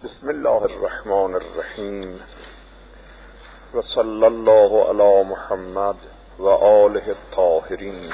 بسم الله الرحمن الرحیم و صلی الله علی محمد و آله الطاهرین.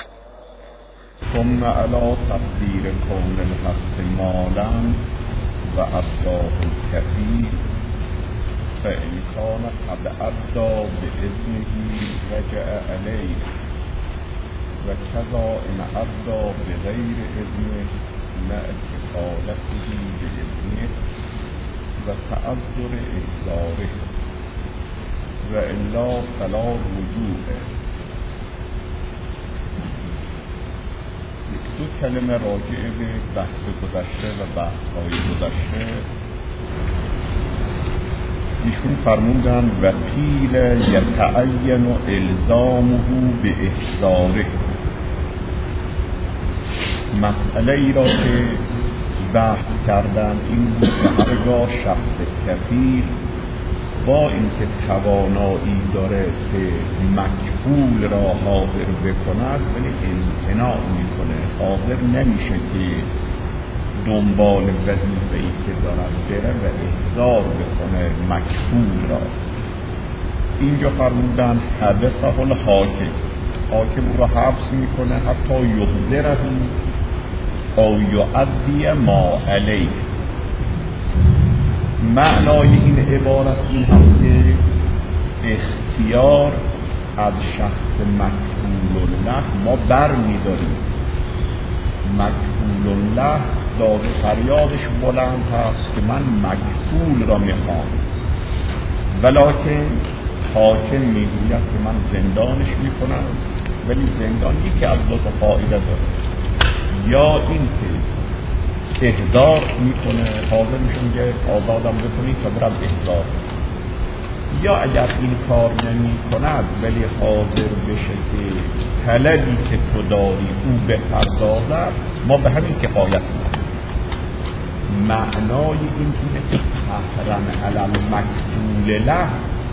ثم علی تقدیر کون الحق مالا و ابداه الکثیر فإن کان قد ابدا بإذنه رجع علیه و کذا ان ابدا بغیر اذنه مع کفالته بإذنه و تعذر احضاره و الا فلا رجوع. دو کلمه راجع به بحث گذشته و بحث‌های گذشته. ایشون فرمودن و قیل یتعین الزامه به احضاره. مسئله ای را که بحث کردن این بود که هرگاه شخص کفیل با اینکه توانایی داره که مکفول را حاضر بکند ولی امتناع میکنه، حاضر نمیشه که دنبال وظیفه‌ای که دارد بره و احضار بکنه مکفول را. اینجا فرمودن حبسه الحاکم، حاکم او را حبس میکنه حتی یحضره او یؤدی ما علیه. معنای این عبارت این هست که اختیار از شخص مکفول الله ما بر می‌داریم. مکفول الله داد فریادش بلند هست که من مکفول را میخوام، ولکن حاکم میگوید که من زندانش میکنم، ولی زندان یکی از دو تا فایده داره. یا این که احضار میکنه، حاضر میشه میگه آزادم بکنید تا برم احضار، یا اگر این کار نمی کند ولی حاضر بشه که طلبی که تو داری او بپردازد، ما به همین کفایت میکنیم. معنای این اینه که تحرم علم مکفول له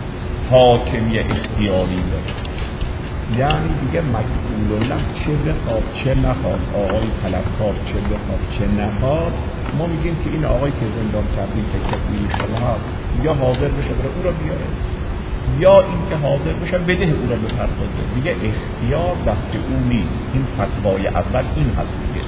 حاکمی اختیاری داره، یعنی دیگه مکفول الله چه بخواد چه نخواد، آقای طلبکار چه بخواد چه نخواد، ما میگیم که این آقای که زندان کردیم که کفیل شما هست، یا حاضر بشه بره او را بیاره، یا این که حاضر بشه بده او را بپردازه. دیگه اختیار دست او نیست. این فتوای اول این هست دیگه،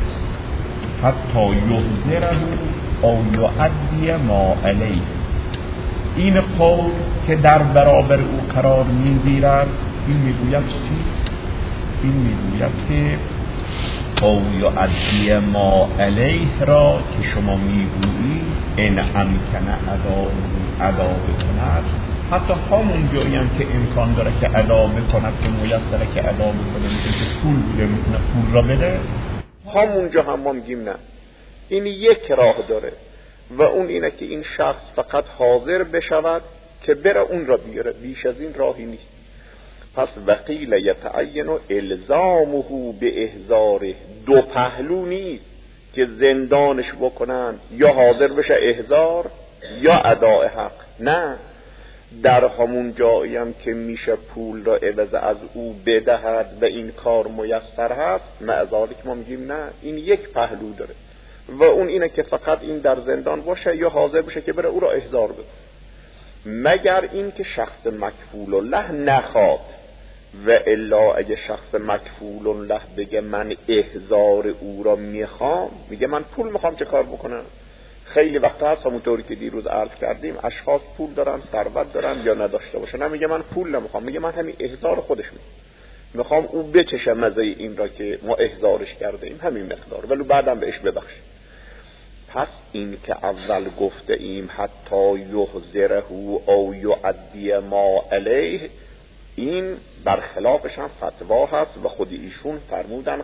حتی یحضره او یؤدی ما علیه. این قول که در برابر او قرار میگیرد، این میگوید چی؟ این میگوید که او یؤدی ما علیه را که شما میگویی ان امکن ادا بکند، حتی همون جایی هم که امکان داره که ادا بکند، که میسره که ادا بکنه، میگه که پول بوده میتونه پول را بده، همونجا هم ما میگیم نه، این یک راه داره و اون اینه که این شخص فقط حاضر بشود که بره اون را بیاره، بیش از این راهی نیست. پس وقیل یتعین الزامه به احضاره، دو پهلو نیست که زندانش بکنن یا حاضر بشه احضار یا اداء حق، نه، در همون جایی هم که میشه پول را عوض از او بدهد و این کار میسر هست، معذالک ما میگیم نه، این یک پهلو داره و اون اینه که فقط این در زندان باشه یا حاضر بشه که بره او را احضار بده، مگر این که شخص مکفول الله نخواد. و الا اگه شخص مکفول الله بگه من احضار او را میخوام، میگه من پول میخوام چه کار بکنم. خیلی وقتا هست همونطوری که دیروز عرض کردیم، اشخاص پول دارن، ثروت دارن یا نداشته باشن، نمیگه من پول نمیخوام، میگه من همین احضار خودش میخوام او بچشه مزه این را که ما احضارش کرده ایم، همین مقدار، ولی بعدم بهش ببخشیم. پس این که اول گفته ایم حتی یحضره او یؤدی ما علیه، این برخلافش هم فتوا هست و خود ایشون فرمودن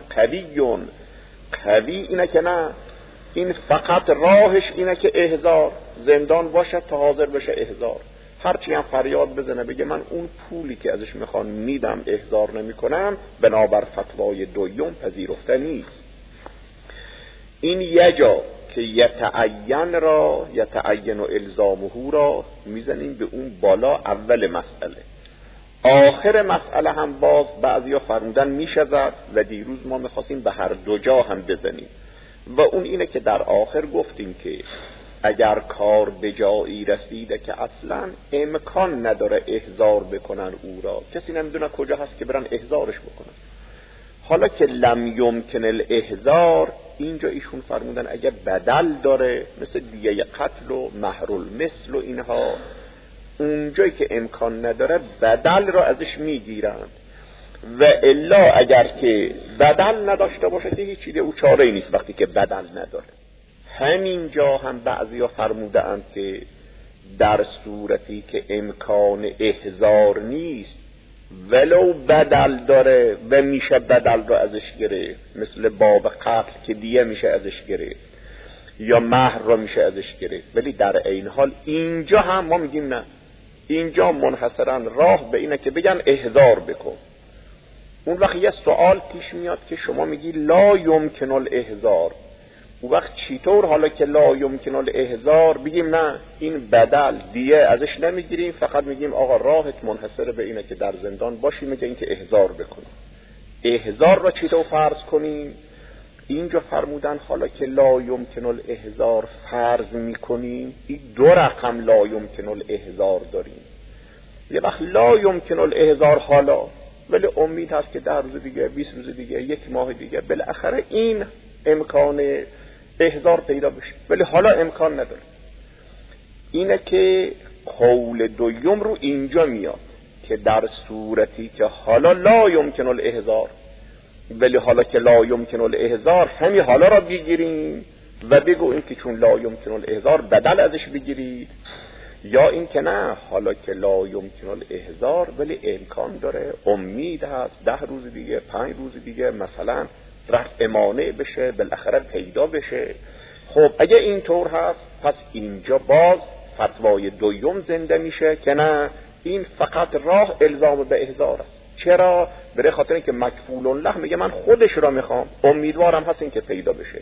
قوی اینه که نه، این فقط راهش اینه که احضار، زندان باشه تا حاضر بشه احضار، هرچی هم فریاد بزنه بگه من اون پولی که ازش میخوان میدم احضار نمی کنم، بنابر فتوای دویم پذیرفته نیست. این یه جا که یتعین الزامه را میزنیم به اون بالا اول مسئله. آخر مسئله هم باز بعضیا فرمودن میشه زد و دیروز ما میخواستیم به هر دو جا هم بزنیم و اون اینه که در آخر گفتیم که اگر کار به جایی رسیده که اصلا امکان نداره احضار بکنن او را، کسی نمیدونه کجا هست که برن احضارش بکنن. حالا که لم یمکن الاحضار، اینجا ایشون فرمودن اگر بدل داره مثل دیه قتل و مهر المثل و اینها، اونجایی که امکان نداره بدل را ازش میگیرن. و الا اگر که بدل نداشته باشه که هیچ چیزی او چاره ای نیست وقتی که بدل نداره. همینجا هم بعضیا فرموده اند که در صورتی که امکان احضار نیست ولو بدل داره و میشه بدل رو ازش گرفت، مثل باب قتل که دیه میشه ازش گرفت یا مهر رو میشه ازش گرفت، ولی در این حال اینجا هم ما میگیم نه، اینجا منحصرا راه به اینه که بگن احضار بکن. اون وقت یه سوال پیش میاد که شما میگی لا یمکن الاحضار، اون وقت چطور حالا که لا یمکن الاحضار بگیم نه این بدل دیه ازش نمیگیریم، فقط میگیم آقا راهت منحصر به اینه که در زندان باشی، میگه این که احضار بکنیم. احضار را چطور فرض کنیم؟ اینجا فرمودن حالا که لا یمکن الاحضار فرض میکنیم، این دو رقم لا یمکن الاحضار داریم. یه وقت لا یمکن الاحضار حالا، ولی امید هست که 10 روز دیگه، 20 روز دیگه، 1 ماه دیگه بالاخره این امکان احضار پیدا بشه، ولی حالا امکان نداره. اینه که قول دوم رو اینجا میاد که در صورتی که حالا لا یمکن الاحضار، ولی حالا که لا یمکن الاحضار همین حالا را بگیریم و بگو این که چون لا یمکن الاحضار بدل ازش بگیرید، یا این که نه حالا که لا یمکن الاحضار ولی امکان داره، امید هست 10 روز دیگه، 5 روز دیگه مثلا رفع مانع بشه، بالاخره پیدا بشه. خب اگه اینطور هست پس اینجا باز فتوای دوم زنده میشه که نه این فقط راه الزام به احضار است. چرا؟ برای خاطر اینکه مکفول له میگه من خودش را میخوام، امیدوارم هست این که پیدا بشه.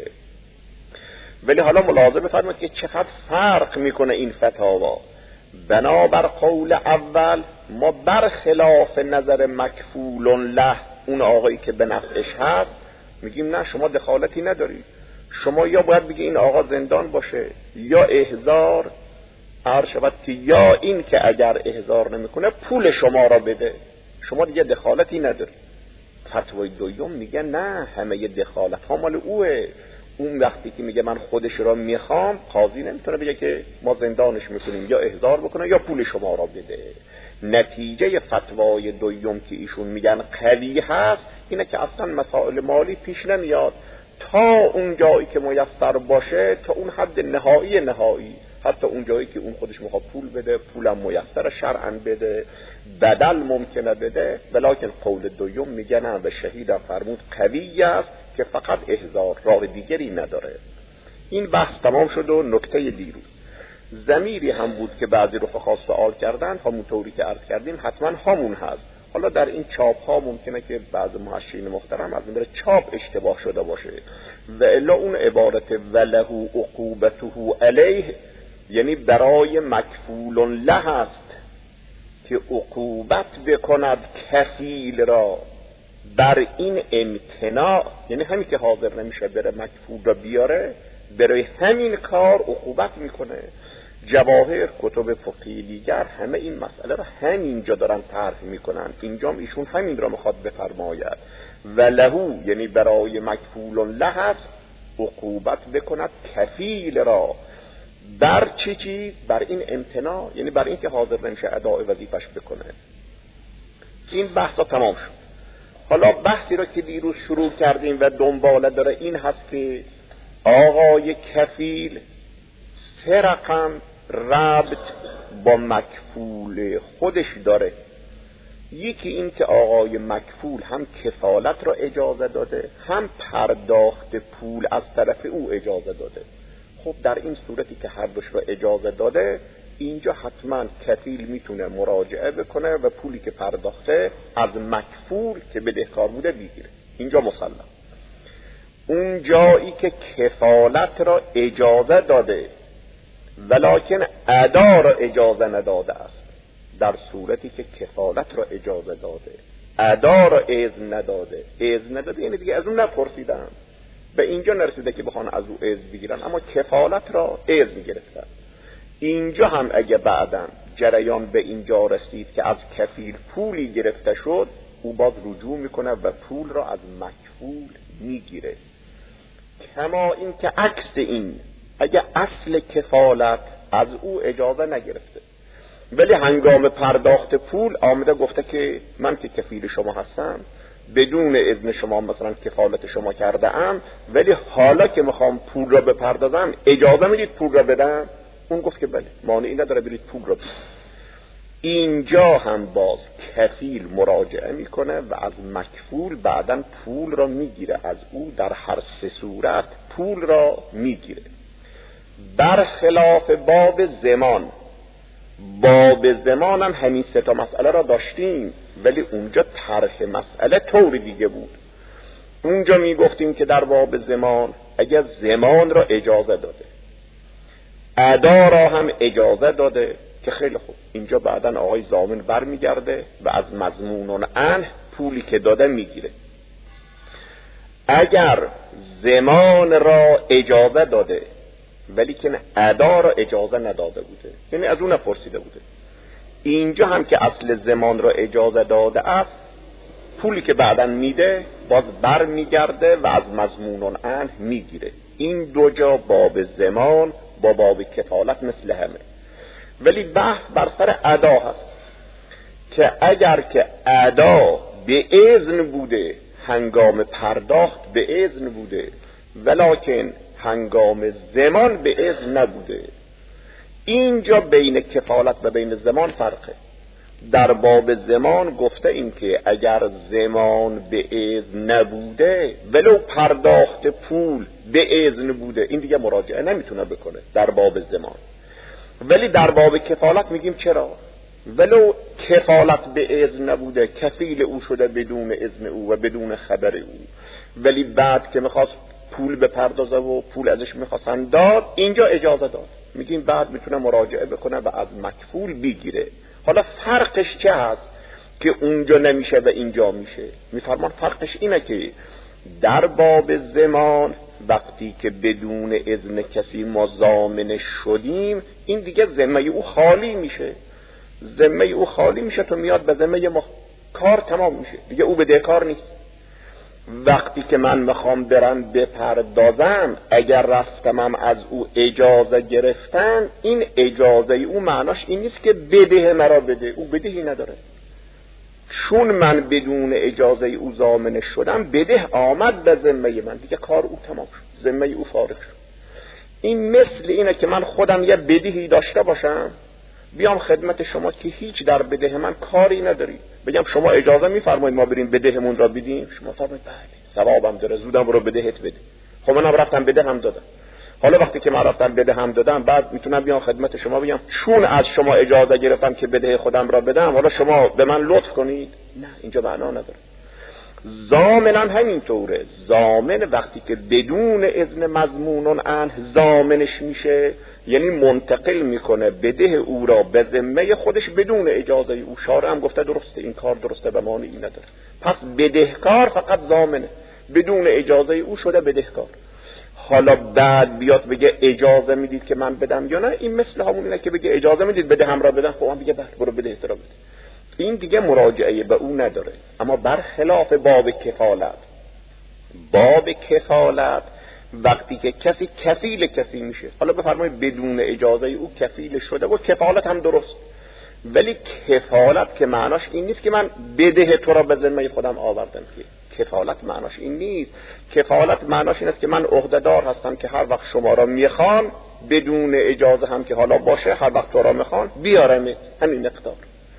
ولی حالا ملاحظه بفرمایید که چقدر فرق میکنه این فتاوا. بنابر قول اول ما برخلاف نظر مکفول له، اون آقایی که به نفعش هست، میگیم نه شما دخالتی نداری، شما یا باید بگی این آقا زندان باشه یا احضار عرض شود که یا این که اگر احضار نمیکنه پول شما را بده، شما دیگه دخالتی نداری. فتوای دوم میگه نه همه دخالت ها مال اوه. اون وقتی که میگه من خودش را میخوام، قاضی نمیتونه بگه که ما زندانش میکنیم یا احضار بکنه یا پول شما را بده. نتیجه فتوای دوم که ایشون میگن قوی هست اینه که اصلا مسائل مالی پیش نمیاد تا اون جایی که میسر باشه، تا اون حد نهایی، حتی اون جایی که اون خودش میخواد پول بده، پولم میسر شرعاً بده، بدل ممکنه بده. ولکن قول دوم میگه نه، به شهید فرمود قوی است که فقط احضار، راه دیگری نداره. این بحث تمام شد. و نکته دیروز ضمیری هم بود که بعضی رفقا سوال کردن، همونطوری که عرض کردیم حتما همون هست. حالا در این چاپ ها ممکنه که بعض محشرین محترم از نظر چاپ اشتباه شده باشه، و الا اون عبارت وله عقوبته علیه یعنی برای مکفول له است که عقوبت بکند کفیل را بر این امتناع، یعنی همین که حاضر نمیشه بره مکفول را بیاره، برای همین کار عقوبت میکنه. جواهر کتب فقهی دیگر همه این مسئله را همینجا دارن طرح میکنن. اینجا ایشون همین را میخواد بفرماید و لهو یعنی برای مکفول له است عقوبت بکند کفیل را بر چی چیز؟ بر این امتناع، یعنی بر این که حاضر نمیشه اداء وظیفش بکنه. این بحثا تمام شد. حالا بحثی را که دیروز شروع کردیم و دنباله داره این هست که آقای کفیل 3 رقم ربط با مکفول خودش داره. یکی این که آقای مکفول هم کفالت را اجازه داده، هم پرداخت پول از طرف او اجازه داده. خب در این صورتی که هر دوش را اجازه داده، اینجا حتما کفیل میتونه مراجعه بکنه و پولی که پرداخته از مکفول که بدهکار بوده بگیره. اینجا مسلم. اون جایی که کفالت را اجازه داده ولکن ادا را اجازه نداده است، در صورتی که کفالت را اجازه داده ادا را اذن نداده یعنی دیگه از اون نپرسیدن، به اینجا نرسیده که بخوان از او عوض بگیرن، اما کفالت را عوض میگرفتن. اینجا هم اگه بعداً جریان به اینجا رسید که از کفیل پولی گرفته شد، او باز رجوع میکنه و پول را از مکفول میگیره. کما این که عکس این، اگه اصل کفالت از او اجازه نگرفته ولی هنگام پرداخت پول آمده گفته که من که کفیل شما هستم، بدون اذن شما مثلا کفالت شما کرده ام، ولی حالا که میخوام پول را بپردازم اجازه میدید پول را بدم؟ اون گفت که بله، مانعی نداره برید پول را بدید. اینجا هم باز کفیل مراجعه میکنه و از مکفول بعداً پول را میگیره، از او در هر سه صورت پول را میگیره. برخلاف باب زمان، باب زمان هم همین سه تا مسئله را داشتیم، ولی اونجا طرح مسئله طوری دیگه بود. اونجا میگفتیم که در باب زمان اگر زمان را اجازه داده، ادا را هم اجازه داده که خیلی خوب، اینجا بعداً آقای ضامن برمیگرده و از مضمون عنه پولی که داده میگیره. اگر زمان را اجازه داده ولی که ادا را اجازه نداده بوده، یعنی از اون نپرسیده بوده، اینجا هم که اصل زمان را اجازه داده است، پولی که بعداً میده باز بر میگرده و از مضمون عنه میگیره. این دو جا باب زمان با باب کفالت مثل همه، ولی بحث بر سر ادا هست که اگر که ادا به اذن بوده، هنگام پرداخت به اذن بوده، ولکن هنگام زمان به اذن نبوده، اینجا بین کفالت و بین زمان فرقه. در باب زمان گفته این که اگر زمان به اذن نبوده ولو پرداخت پول به اذن بوده، این دیگه مراجعه نمیتونه بکنه در باب زمان. ولی در باب کفالت میگیم چرا؟ ولو کفالت به اذن نبوده، کفیل او شده بدون اذن او و بدون خبر او، ولی بعد که میخواست پول بپردازه و پول ازش میخواستن داد، اینجا اجازه داد، میگیم بعد میتونه مراجعه بکنه و از مکفول بگیره. حالا فرقش چه هست که اونجا نمیشه و اینجا میشه؟ میفرمان فرقش اینه که در باب زمان وقتی که بدون اذن کسی ما ضامن شدیم، این دیگه ذمه او خالی میشه، ذمه او خالی میشه تو میاد به ذمه ما، کار تمام میشه دیگه، او بدهکار نیست. وقتی که من میخوام برم بپردازم، اگر رفتمم از او اجازه گرفتن، این اجازه او معناش این نیست که بده مرا بده، او بدهی نداره. چون من بدون اجازه او ضامن شدم، بده آمد به ذمه من، دیگه کار او تمام شد، ذمه او فارغ شد. این مثل اینه که من خودم یه بدهی داشته باشم، بیام خدمت شما که هیچ در بده من کاری نداری، بگم شما اجازه میفرمایید ما بریم بدهمون را بدیم، شما فرمایید بله ثوابم داره، زودم برو بدهت بده. خب منم رفتم بده هم دادم. حالا وقتی که من رفتم بده هم دادم، بعد میتونم بیام خدمت شما بگم چون از شما اجازه گرفتم که بده خودم را بدم، حالا شما به من لطف کنید؟ نه، اینجا معنا نداره. ضامن هم همینطوره. ضامن وقتی که بدون اذن مضمون عنه ضامنش میشه، یعنی منتقل میکنه بده او را به ذمه خودش بدون اجازه او. شارع هم گفته درسته، این کار درسته و مانعی نداره. پس بدهکار فقط ضامنه، بدون اجازه او شده بدهکار. حالا بعد بیاد بگه اجازه میدید که من بدم یا نه، این مثل همونه که بگه اجازه میدید بده هم را بدم، خب هم بگه بله برو بده احترام بده. این دیگه مراجعه به او نداره. اما برخلاف باب کفالت، باب کفالت وقتی که کسی کفیل کسی میشه، حالا بفرمایید بدون اجازه او کفیل شده و کفالت هم درست، ولی کفالت که معناش این نیست که من بده تو را به ذمه خودم آوردم، که کفالت معناش این نیست. کفالت معناش این است که من عهده‌دار هستم که هر وقت شما را میخوان بدون اجازه هم که حالا باشه، هر وقت تو را میخوان بیارمت، همین مقدار.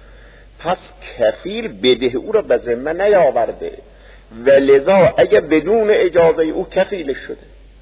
پس کفیل بده او را به ذمه نیاورده و لذا اگه بدون اجازه او کفیل شده،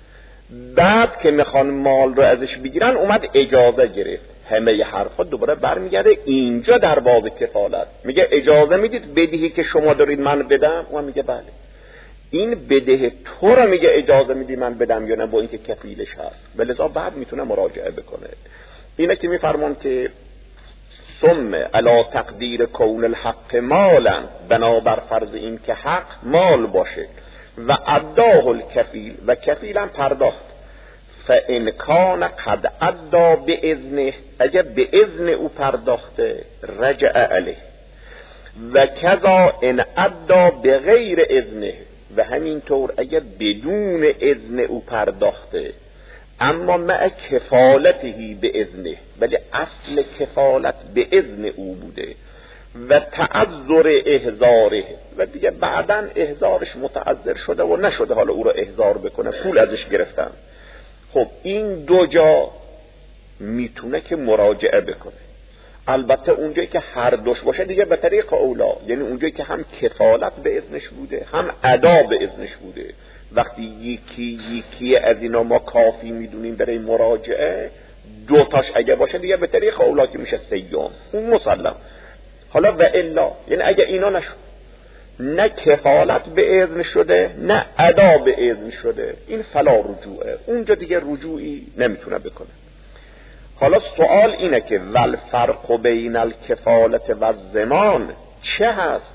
بعد که میخوان مال رو ازش بگیرن اومد اجازه گرفت، همه ی حرفا دوباره برمیگرده اینجا در باب کفالت. میگه اجازه میدید بدهی که شما دارید من بدم؟ اون میگه بله. این بده تو رو میگه اجازه میدی من بدم یا نه، با اینکه کفیلش هست، ولذا بعد میتونه مراجعه بکنه. اینه که میفرمان که ثم علی تقدیر کون الحق مالا، بنابر فرض این که حق مال باشه. و اداه الکفیل و کفیلم پرداخت. فان کان قد ادا به اذنه، اگر به اذن او پرداخته رجع علیه. و کذا ان ادا به غیر اذنه، و همینطور اگر بدون اذن او پرداخته اما مع کفالتهی به اذنه، ولی اصل کفالت به اذن او بوده و تعذر احضاره، و دیگه بعداً احضارش متعذر شده و نشده حالا او را احضار بکنه، پول ازش گرفتن. خب این دو جا میتونه که مراجعه بکنه. البته اونجایی که هر دوش باشه دیگه به طریق اولا، یعنی اونجایی که هم کفالت به اذنش بوده هم ادا به اذنش بوده. وقتی یکی از اینا ما کافی میدونیم برای مراجعه، دو تاش اگه باشه دیگه به طریق اولا که میشه سیوم، اون مسلم. حالا و الا، یعنی اگه اینا نشد، نه کفالت به اذن شده نه ادا به اذن شده، این فلا رجوعه، اونجا دیگه رجوعی نمیتونه بکنه. حالا سوال اینه که ول فرق بین الکفالت و الضمان چه هست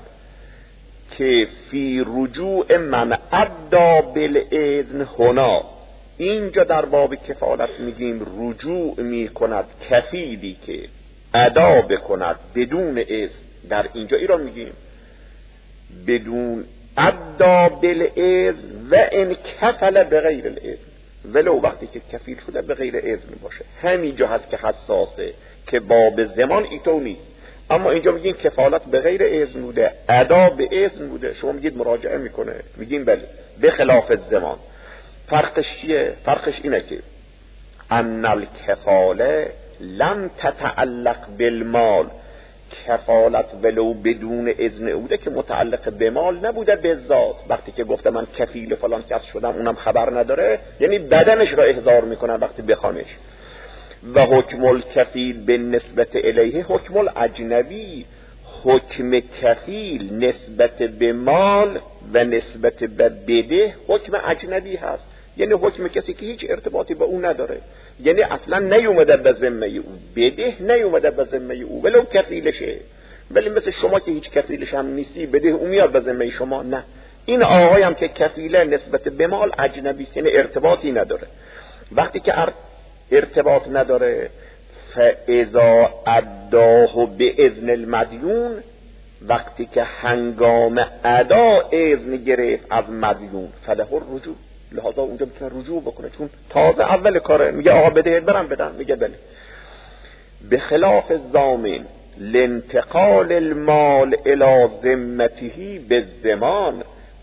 که فی رجوع من ادا بالاذن هنا، اینجا در باب کفالت میگیم رجوع میکند کفیلی که ادا بکند بدون اذن، در اینجا ای را میگیم بدون ادا بالاذن و ان کفل بغیر الاذن، ولو وقتی که کفیل شده به غیر اذن باشه. همینجا هست که حساسه که باب زمان ایتو نیست، اما اینجا میگیم کفالت به غیر اذن بوده، ادا به اذن بوده، شما میگید مراجعه میکنه، میگیم بله به خلاف زمان. فرقش چیه؟ فرقش اینه که ان الکفاله لم تتعلق بالمال، کفالت ولو بدون اذن اوده که متعلق به مال نبوده به ذات. وقتی که گفته من کفیل فلان کس شدم اونم خبر نداره، یعنی بدنش را احضار میکنن وقتی بخوانش. و حکم الکفیل به نسبت الیه حکم الاجنبی، حکم کفیل نسبت به مال و نسبت به بده حکم اجنبی هست، یعنی حکم کسی که هیچ ارتباطی با او نداره، یعنی اصلا نیومده به ذمه او، بده نیومده به ذمه او ولو کفیلشه. ولی مثل شما که هیچ کفیلش هم نیستی، بده او میاد به ذمه شما، نه. این آقای هم که کفیله نسبت به مال اجنبی است، یعنی ارتباطی نداره. وقتی که ارتباط نداره فاذا اداه به اذن المدیون، وقتی که هنگام ادا اذن گرفت از مدیون فله الرجوع، لحاظا اونجا میتونه رجوع بکنه، چون تازه اول کاره. میگه آقا بده برم بدم، میگه بله. به خلاف ضامن لانتقال المال الى ذمته بالضمان،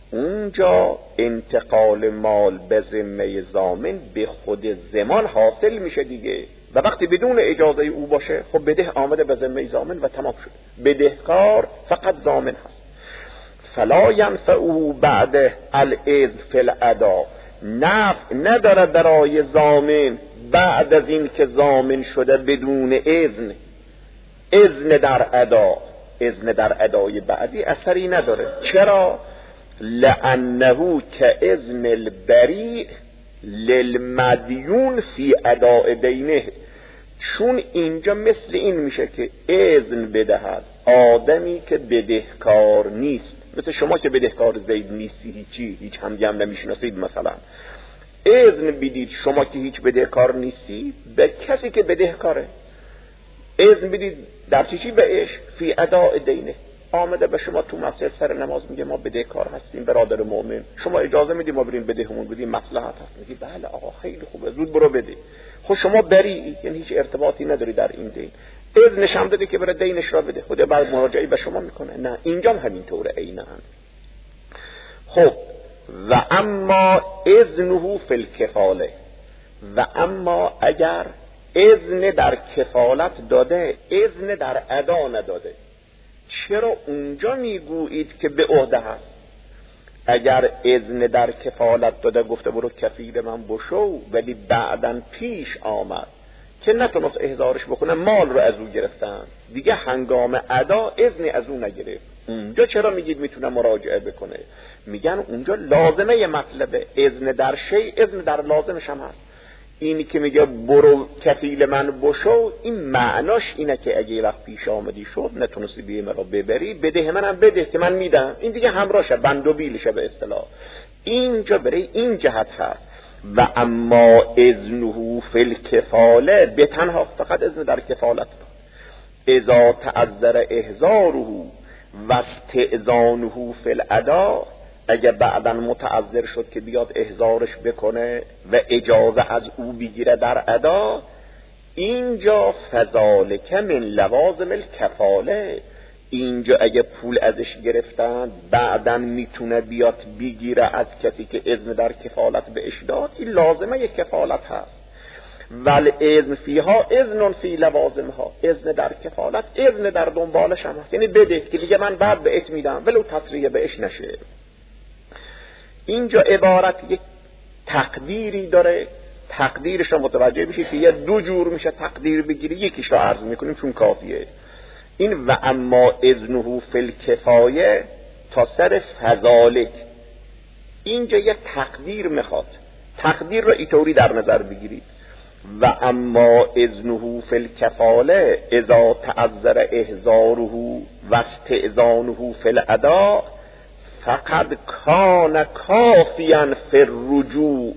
اونجا انتقال مال به ذمه ضامن به خود ضمان حاصل میشه دیگه، و وقتی بدون اجازه او باشه خب بده آمده به ذمه ضامن و تمام شد. بدهکار فقط ضامن هست. فلا ینفعه بعد الاذن فی الادا، نفع نداره برای ضامن بعد از این که ضامن شده بدون اذن، اذن در ادا، اذن در ادای بعدی اثری نداره. چرا؟ لانه که اذن البریء للمدیون فی اداء دینه، چون اینجا مثل این میشه که اذن بدهد آدمی که بدهکار نیست، مثل شما که بدهکار زید نیستی، هیچ همدی هم نمیشناسید، مثلا اذن بدید شما که هیچ بدهکار نیستی به کسی که بدهکاره، اذن بدید در چی بهش فی اداء دینه. آمده به شما تو مسجد سر نماز میگه ما بدهکار هستیم برادر مؤمن، شما اجازه میدید ما بریم بدهمون بدیم، مصلحت هست. میگی بله آقا خیلی خوبه، زود برو بده. خب شما بری، یعنی هیچ ارتباطی نداری در این دین، اذنش هم دادی که بره دینش را بده، خود بعد مراجعه به شما میکنه. نه اینجا هم همینطوره عیناً. خب و اما اذنه فی الکفاله، و اما اگر اذن در کفالت داده اذن در ادا نداده، چرا اونجا میگویید که به عهده هست؟ اگر اذن در کفالت داده گفته برو کفیل من بشو، ولی بعداً پیش آمد که نتونست احضارش بکنه، مال رو از او گرفتن، دیگه هنگام ادا اذنی از او نگرفت، اونجا چرا میگید میتونه مراجعه بکنه؟ میگن اونجا لازمه مطلبه، اذن در شی اذن در لازمش هم هست. اینی که میگه برو کفیل من بشو، این معناش اینه که اگه وقت پیش آمدی شد نتونستی بیه مرا ببری، بده منم بده که من میدم. این دیگه همراهشه، بند و بیلشه به اصطلاح. اینجا برای این جهت هست. و اما اذنه فی الکفاله، به تنها فقط اذن در کفالت را. اذا تعذر احضاره و استئذانه فی الادا، اگه بعداً متعذر شد که بیاد احضارش بکنه و اجازه از او بگیره در ادا، اینجا فذالک من لوازم الکفاله. اینجا اگه پول ازش گرفتن بعداً میتونه بیاد بگیره از کسی که اذن در کفالت بهش داد، این لازمه یک کفالت هست. ول اذن فیها اذن فی لوازمها، اذن در کفالت اذن در دنبالش هم هست، یعنی بده که دیگه من بعد بهت میدم ولو تصریح بهش نشه. اینجا عبارت یک تقدیری داره، تقدیرش رو متوجه بشید که یه دو جور میشه تقدیر بگیری، یکیش رو عرض میکنیم چون کافیه. این و اما اذنه فی الکفایه تا سر فذالک، اینجا یه تقدیر میخواد، تقدیر رو اینطوری در نظر بگیرید. و اما اذنه فی الکفاله اذا تعذر احضاره و استئذانه فی الادا فقد کان کافیا فی الرجوع،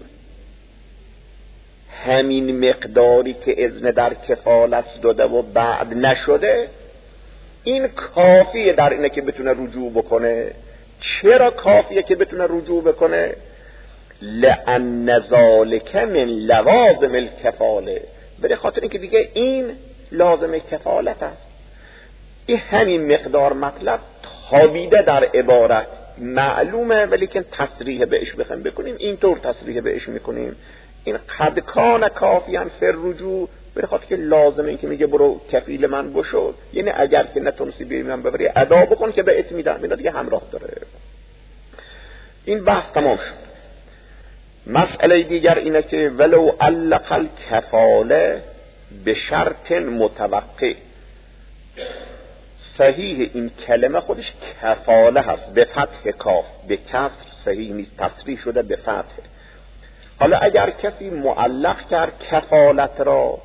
همین مقداری که اذن در کفالت داده و بعد نشده، این کافیه در اینه که بتونه رجوع بکنه. چرا کافیه که بتونه رجوع بکنه؟ لأن ذالک من لوازم الکفاله، به خاطر اینکه دیگه این لازم کفالت است. این همین مقدار مطلب خوابیده در عبارت معلومه، ولی که تصریح بهش بخوایم بکنیم اینطور تصریح بهش میکنیم. این قد کان کافیاً فی الرجوع، به خاطر که لازمه این که میگه برو کفیل من بشو، یعنی اگر که نتونستی بیای من ببری ادا بکن که بهت میدم، اینا دیگه همراه داره. این بحث تمام شد. مسئله دیگر اینه که ولو علق الکفاله به شرط متوقع، صحیح این کلمه خودش کفاله هست به فتح کاف، به کسر صحیح نیست، تصریح شده به فتح. حالا اگر کسی معلق کرد کفالت را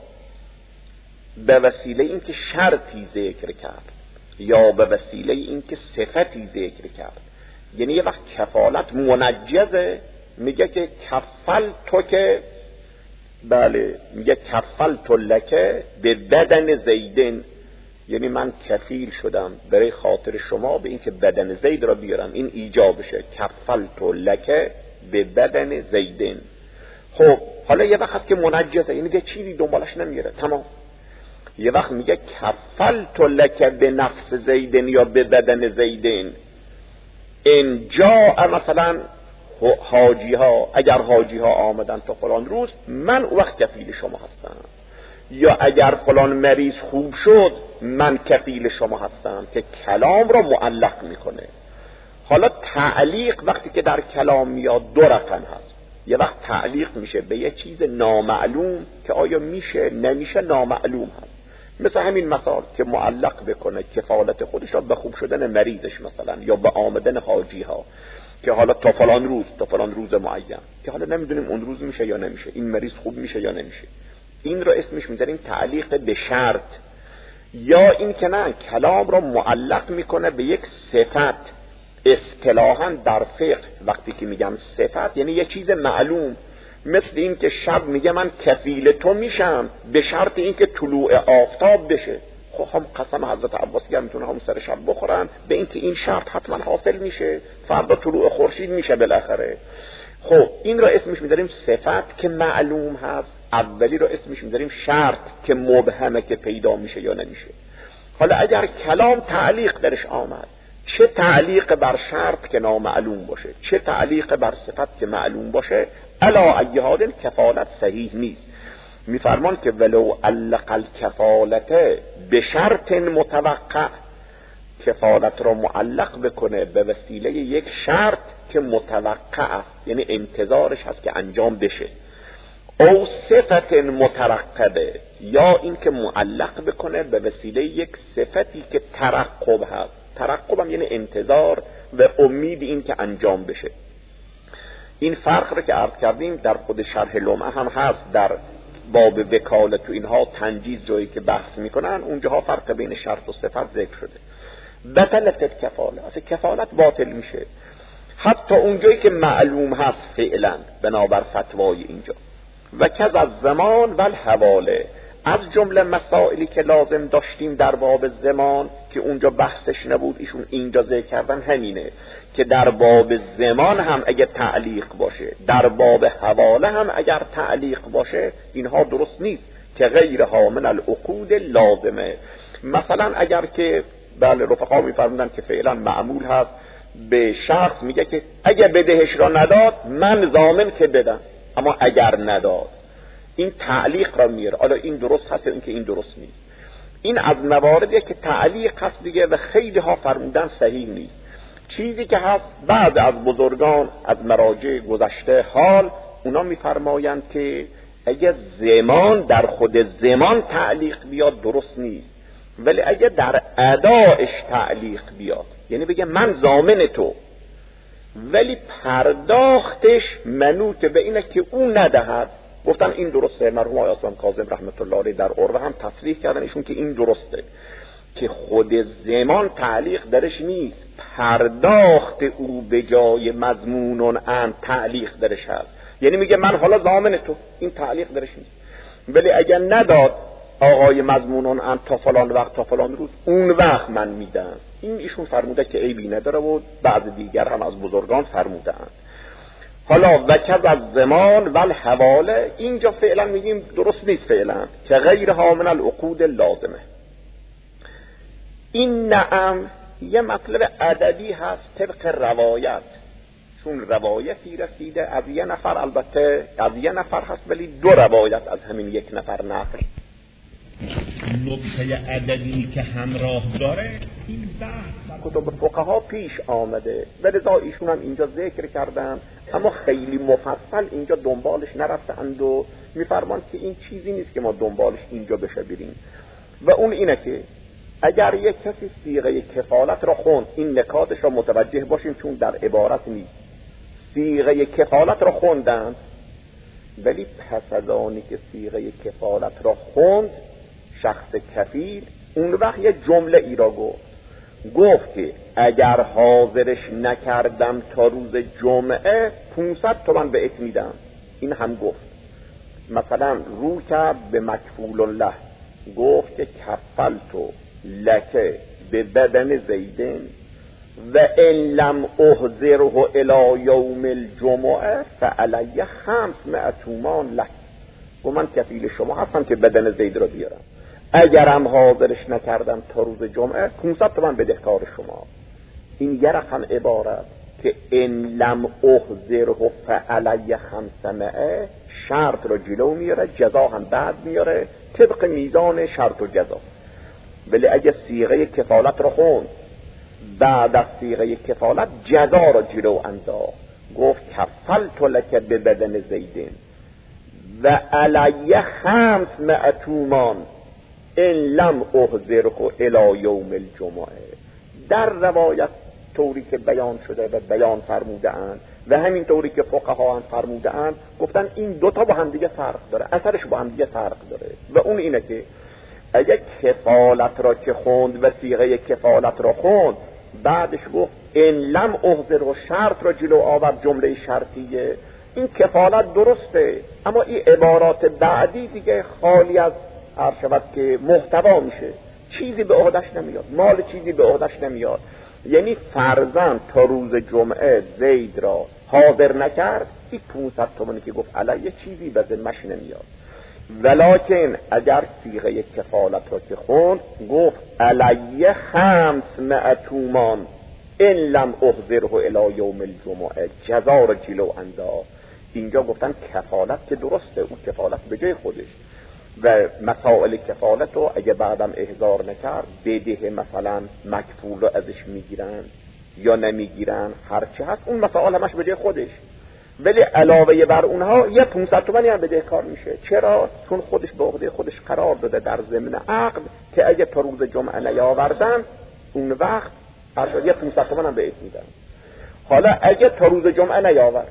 به وسیله اینکه شرطی ذکر کرد یا به وسیله اینکه صفتی ذکر کرد، یعنی یه وقت کفالت منجزه، میگه که کفل تو که، بله میگه کفل تو لکه به بدن زیدن، یعنی من کفیل شدم برای خاطر شما به اینکه بدن زید را بیارم، این ایجابشه، کفل تو لکه به بدن زیدن. خب حالا یه وقت هست که منجزه، یعنی یه چیزی دنبالش نمیاره، تمام. یه وقت میگه کفل تو لکه به نفس زیدن یا به بدن زیدن. اینجا مثلا حاجی ها، اگر حاجی ها آمدن تا فلان روز، من او وقت کفیل شما هستم، یا اگر فلان مریض خوب شد من کفیل شما هستم، که کلام را معلق میکنه. حالا تعلیق وقتی که در کلام میاد دو رقم هست، یه وقت تعلیق میشه به یه چیز نامعلوم که آیا میشه نمیشه، نامعلوم هست. مثل همین مثال که معلق بکنه کفالت خودش را به خوب شدن مریضش مثلا، یا به آمدن حاجی ها که حالا تا فلان روز معین، که حالا نمیدونیم اون روز میشه یا نمیشه، این مریض خوب میشه یا نمیشه. این رو اسمش میذاریم تعلیق به شرط. یا این که نه، کلام را معلق میکنه به یک صفت. اصطلاحاً در فقه وقتی که میگم صفت یعنی یه چیز معلوم، مثل این که شب میگه من کفیل تو میشم به شرط این که طلوع آفتاب بشه. خب هم قسم حضرت عباسی هم میتونه هم سر شب بخورن به این که این شرط حتما حاصل میشه، فردا طلوع خورشید میشه بالاخره. خب این را اسمش میذاریم صفت که معلوم هست، اولی را اسمش میذاریم شرط که مبهمه که پیدا میشه یا نمیشه. حالا اگر کلام تعلیق درش آمد، چه تعلیق بر شرط که نامعلوم باشه، چه تعلیق بر صفت که معلوم باشه، علا ای حال کفالت صحیح نیست. میفرمان که ولو علق الکفالت به شرط متوقع، کفالت را معلق بکنه به وسیله یک شرط که متوقع است، یعنی انتظارش هست که انجام بشه، او صفت مترقبه، یا این که معلق بکنه به وسیله یک صفتی که ترقب هست. ترقب هم یعنی انتظار و امید این که انجام بشه. این فرق رو که عرض کردیم در خود شرح لمعه هم هست، در باب وکالت و اینها تنجیز جایی که بحث میکنن اونجاها فرق بین شرط و صفت ذکر شده. بطلت کفاله، اصلا کفالت باطل میشه حتی اونجایی که معلوم هست فعلا بنابر فتوای اینجا. و کذ از زمان و الحواله، از جمله مسائلی که لازم داشتیم در باب زمان که اونجا بحثش نبود ایشون اینجا ذکر کردن همینه که در باب زمان هم اگر تعلیق باشه، در باب حواله هم اگر تعلیق باشه، اینها درست نیست که غیرها من العقود لازمه. مثلا اگر که بله رفقا میفرمودن که فعلا معمول هست به شخص میگه که اگر بدهش را نداد من ضامن که بدم، اما اگر نداد این تعلیق را میاره. حالا این درست هست این که این درست نیست. این از مواردیه که تعلیق هست دیگه و خیلی ها فرمودن صحیح نیست. چیزی که هست بعد از بزرگان از مراجع گذشته حال اونا میفرمایند که اگر زمان در خود زمان تعلیق بیاد درست نیست، ولی اگر در ادایش تعلیق بیاد یعنی بگه من ضامن تو ولی پرداختش منوط به اینه که اون ندهد، گفتن این درسته. مرحوم آقای عاصم کاظم رحمت الله علیه در عروه هم تصریح کردن ایشون که این درسته که خود زمان تعلیق درش نیست، پرداخت او به جای مضمون ان تعلیق درش هست. یعنی میگه من حالا ضامن تو، این تعلیق درش نیست، ولی اگر نداد آقای مضمون ان تا فلان وقت تا فلان روز اون وقت من میدم. این ایشون فرموده که عیبی نداره و بعض دیگر هم از بزرگان فرمودند. حالا وکذ از زمان و الحواله اینجا فعلا میگیم درست نیست فعلا که غیرها من العقود لازمه. این نعم یه مطلب عددی هست طبق روایت، چون روایتی رسیده از یه نفر، البته از یه نفر هست ولی دو روایت از همین یک نفر نقل. نکته عددی که همراه داره این بحث کتب فقها پیش آمده و لذا ایشون هم اینجا ذکر کردن، اما خیلی مفصل اینجا دنبالش نرفتند و میفرمان که این چیزی نیست که ما دنبالش اینجا بشه بریم. و اون اینه که اگر یک کسی صیغه کفالت را خوند، این نکاتش را متوجه باشیم چون در عبارت نیست، صیغه کفالت را خوندند ولی پس از آنی که صیغه کفالت را خوند شخص کفیل اون وقت یه جمله ای را گفت که اگر حاضرش نکردم تا روز جمعه 500 تومان بهت میدم. این هم گفت. مثلا رو کرد به مکفول الله، گفت که کفلتو لکه به بدن زیدن و ان لم احضره الی یوم الجمعه فعلی 500 تومان لک. و من کفیل شما هستم که بدن زید را بیارم، اگرم حاضرش نکردم تا روز جمعه 500 تومان بدهکار شما. این یه رقم عبارت که ان لم احضره فعلی 500 شرط را جلو میاره، جزا هم بعد میاره طبق میزان شرط و جزا. ولی اگه صیغه کفالت را خوند بعد از صیغه کفالت جزا را جلو انداخت، گفت کفلت لک به بدن زیدین و علی 500 تومان ان لم احضره الی یوم الجمعه. در روایت طوری که بیان شده و بیان فرموده اند و همین طوری که فقها هم فرموده اند، گفتن این دوتا با هم دیگه فرق داره، اثرش با هم دیگه فرق داره. و اون اینه که اگه کفالت را که خوند و صیغه کفالت را خوند بعدش گفت ان لم احضر و شرط را جلو آورد جمله شرطیه، این کفالت درسته، اما این عبارات بعدی دیگه خالی از عرشبت که محتوا میشه، چیزی به عهدش نمیاد، مال چیزی به عهدش نمیاد. یعنی فرضاً تا روز جمعه زید را حاضر نکرد، این 500 تومانی که گفت علیه چیزی به ذمش نمیاد. ولکن اگر صیغه کفالت را که خوند گفت علیه 500 تومان ان لم احضره الی یوم الجمعه، جزا را جلو انداخت. اینجا گفتن کفالت که درسته، اون کفالت به جای خودش و مسائل کفالت رو اگه بعدم احضار نکرد بده مثلا مکفول رو ازش میگیرن یا نمیگیرن، هرچی هست اون مسائل همش به جای خودش، ولی علاوه بر اونها یه 500 تومانی هم بده کار میشه. چرا؟ چون خودش به عهده خودش قرار داده در ضمن عقد که اگه تا روز جمعه نیاوردن اون وقت یه 500 تومان هم بهت میدن. حالا اگه تا روز جمعه نیاورد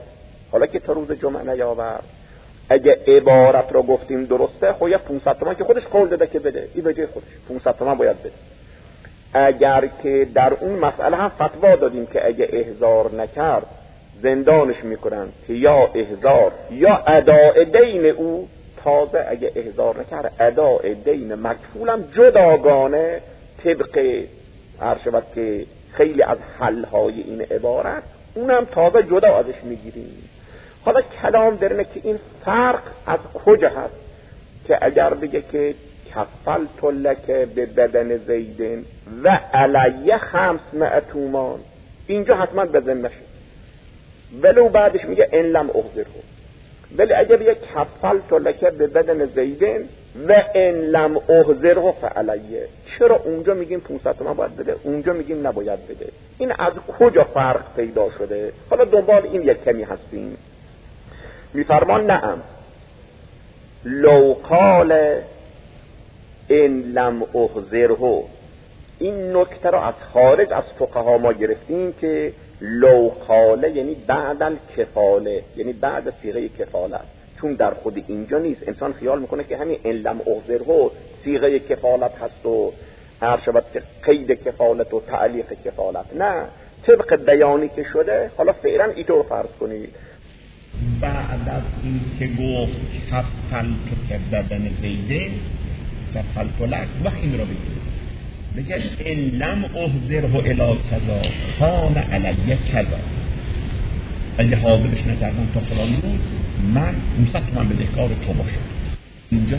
حالا که تا روز جمعه نیاورد، اگه عبارت رو گفتیم درسته، خب یه 500 تومان که خودش قول داده که بده، این به جای خودش 500 تومان باید بده. اگر که در اون مسئله هم فتوا دادیم که اگه احضار نکرد زندانش میکنن که یا احضار یا اداء دین او، تازه اگه احضار نکرد اداء دین مکفولم جداگانه طبق عرشبت که خیلی از حلهای این عبارت اونم تازه جدا ازش میگیریم. حالا کلام در اینه که این فرق از کجا هست، که اگر بگه که کفلت لک به بدن زیدن و علیه 500 تومان، اینجا حتما بزن نشه، ولو بعدش میگه ان لم احضره. ولی اگه بگه کفلت لک به بدن زیدن و ان لم احضره فعلیه، چرا اونجا میگیم 500 تومان باید بده، اونجا میگیم نباید بده؟ این از کجا فرق پیدا شده؟ حالا دنبال این یک کمی هستیم. میفرمان نعم لو قال ان لم احضره، این نکته را از خارج از فقها ما گرفتیم که لو قال یعنی بعد الکفاله، یعنی بعد صیغه کفالت، چون در خود اینجا نیست. انسان خیال میکنه که همین ان لم احضره صیغه کفالت هست و هر شود که قید کفالت و تعلیق کفالت، نه، طبق بیانی که شده. حالا فعلا اینطور فرض کنید بعد از این که گفت کفلت که بدن زیده کفلت لک، وقت این را بگه ان لم احضره الی کذا کان علیه کذا، اگه حاضرش نکردم تا فلان روز من 500 تومان بدهکار تو باشم. اینجا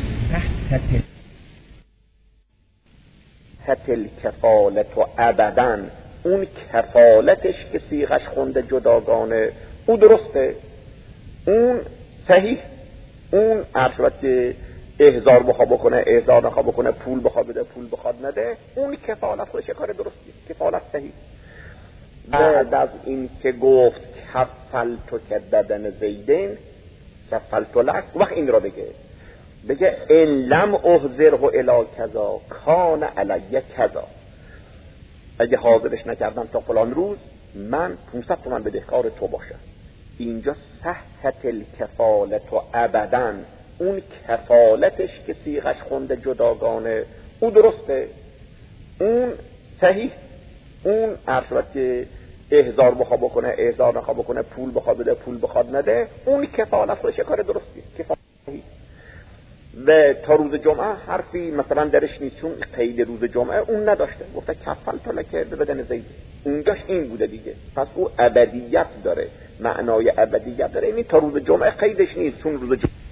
صحت الکفالت و ابدا، اون کفالتش که صیغش خونده جداگانه او درسته، اون صحیح، اون عرشبت که احضار بخواه بکنه احضار نخواه بکنه، پول بخواه بده پول بخواد نده، اون کفالت خودش کار درستی، کفالت صحیح. بعد از این که گفت کفلت که بدن زیدین کفلت لک، وقت این را بگه ان لم احضره الی کذا کان علیه کذا، اگه حاضرش نکردم تا فلان روز من 500 تومان بدهکار تو باشم. اینجا صحت الکفالت و ابدا، اون کفالتش که صیغش خونده جداگانه او درسته، اون صحیح، اون عرشبت که احضار بخواه بکنه احضار نخواه بکنه، پول بخواه بده پول بخواد نده، اون کفالت خودش کار درستی، کفالت صحیح. و تا روز جمعه حرفی مثلا درش نیست، چون قید روز جمعه اون نداشته، گفته کفلت لک به بدن زید، اونجاش این بوده دیگه، پس او ابدیت داره، معنای ابدیت داره، یعنی تا روز جمعه قیدش نیست، چون روز جمعه.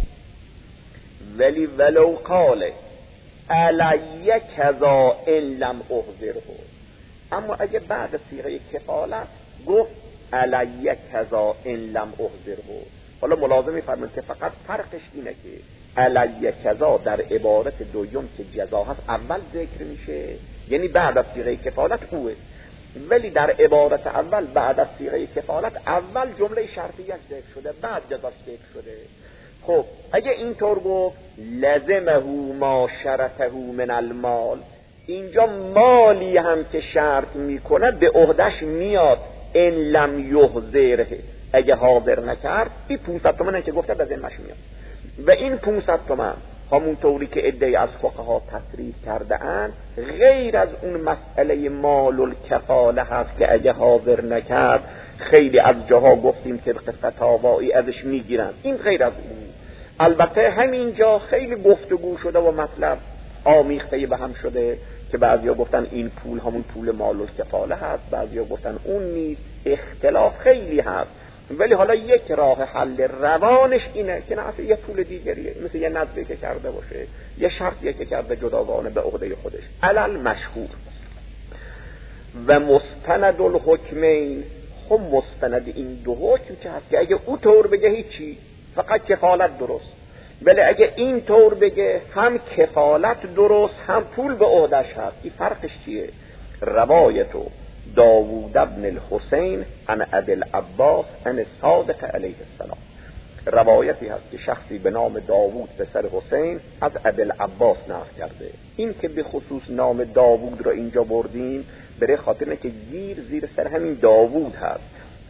ولی ولو قال علیه کذا ان لم احضره، اما اگه بعد صیغه کفالت گفت علیه کذا ان لم احضره، حالا ملازم می‌فرمایند که فقط فرقش اینه که علیه کذا در عبارت دوم که جزا هست اول ذکر میشه، یعنی بعد از صیغه کفالت اوه، ولی در عبارت اول بعد از صیغه کفالت اول جمله شرطیه ذکر شده، بعد جزاش ذکر شده. خب اگه اینطور گفت لزمه ما شرطه من المال، اینجا مالی هم که شرط میکنه به عهدش میاد، ان لم یحضره، اگه حاضر نکرد این 500 تومنه که گفته به ذمه‌ش میاد. و این 500 تومن همون طوری که عده‌ای از فقها تصریح کرده اند غیر از اون مسئله مال الکفاله هست که اگه حاضر نکرد خیلی از جاها گفتیم که فتاوایی ازش میگیرن، این غیر از اون. البته همینجا خیلی گفتگو شده و مطلب آمیخته به هم شده که بعضیا گفتن این پول همون پول مال الکفاله هست، بعضیا گفتن اون نیست، اختلاف خیلی هست. ولی حالا یک راه حل روانش اینه که نه اصلا یه پول دیگریه، مثل یه نذری که کرده باشه، یه شرطیه که کرده جداگانه به عهده خودش. علل مشهور و مستند الحکمین، خب مستند این دو حکم که هست که اگه او طور بگه هیچی فقط کفالت درست، ولی اگه این طور بگه هم کفالت درست هم پول به عهدش هست، این فرقش چیه؟ روایتو داوود ابن الحسین عن ابی العباس عن صادق علیه السلام، روایتی هست که شخصی به نام داوود پسر حسین از ابی العباس نقل کرده. این که به خصوص نام داوود را اینجا بردیم برای خاطر اینه که زیر سر همین داوود هست.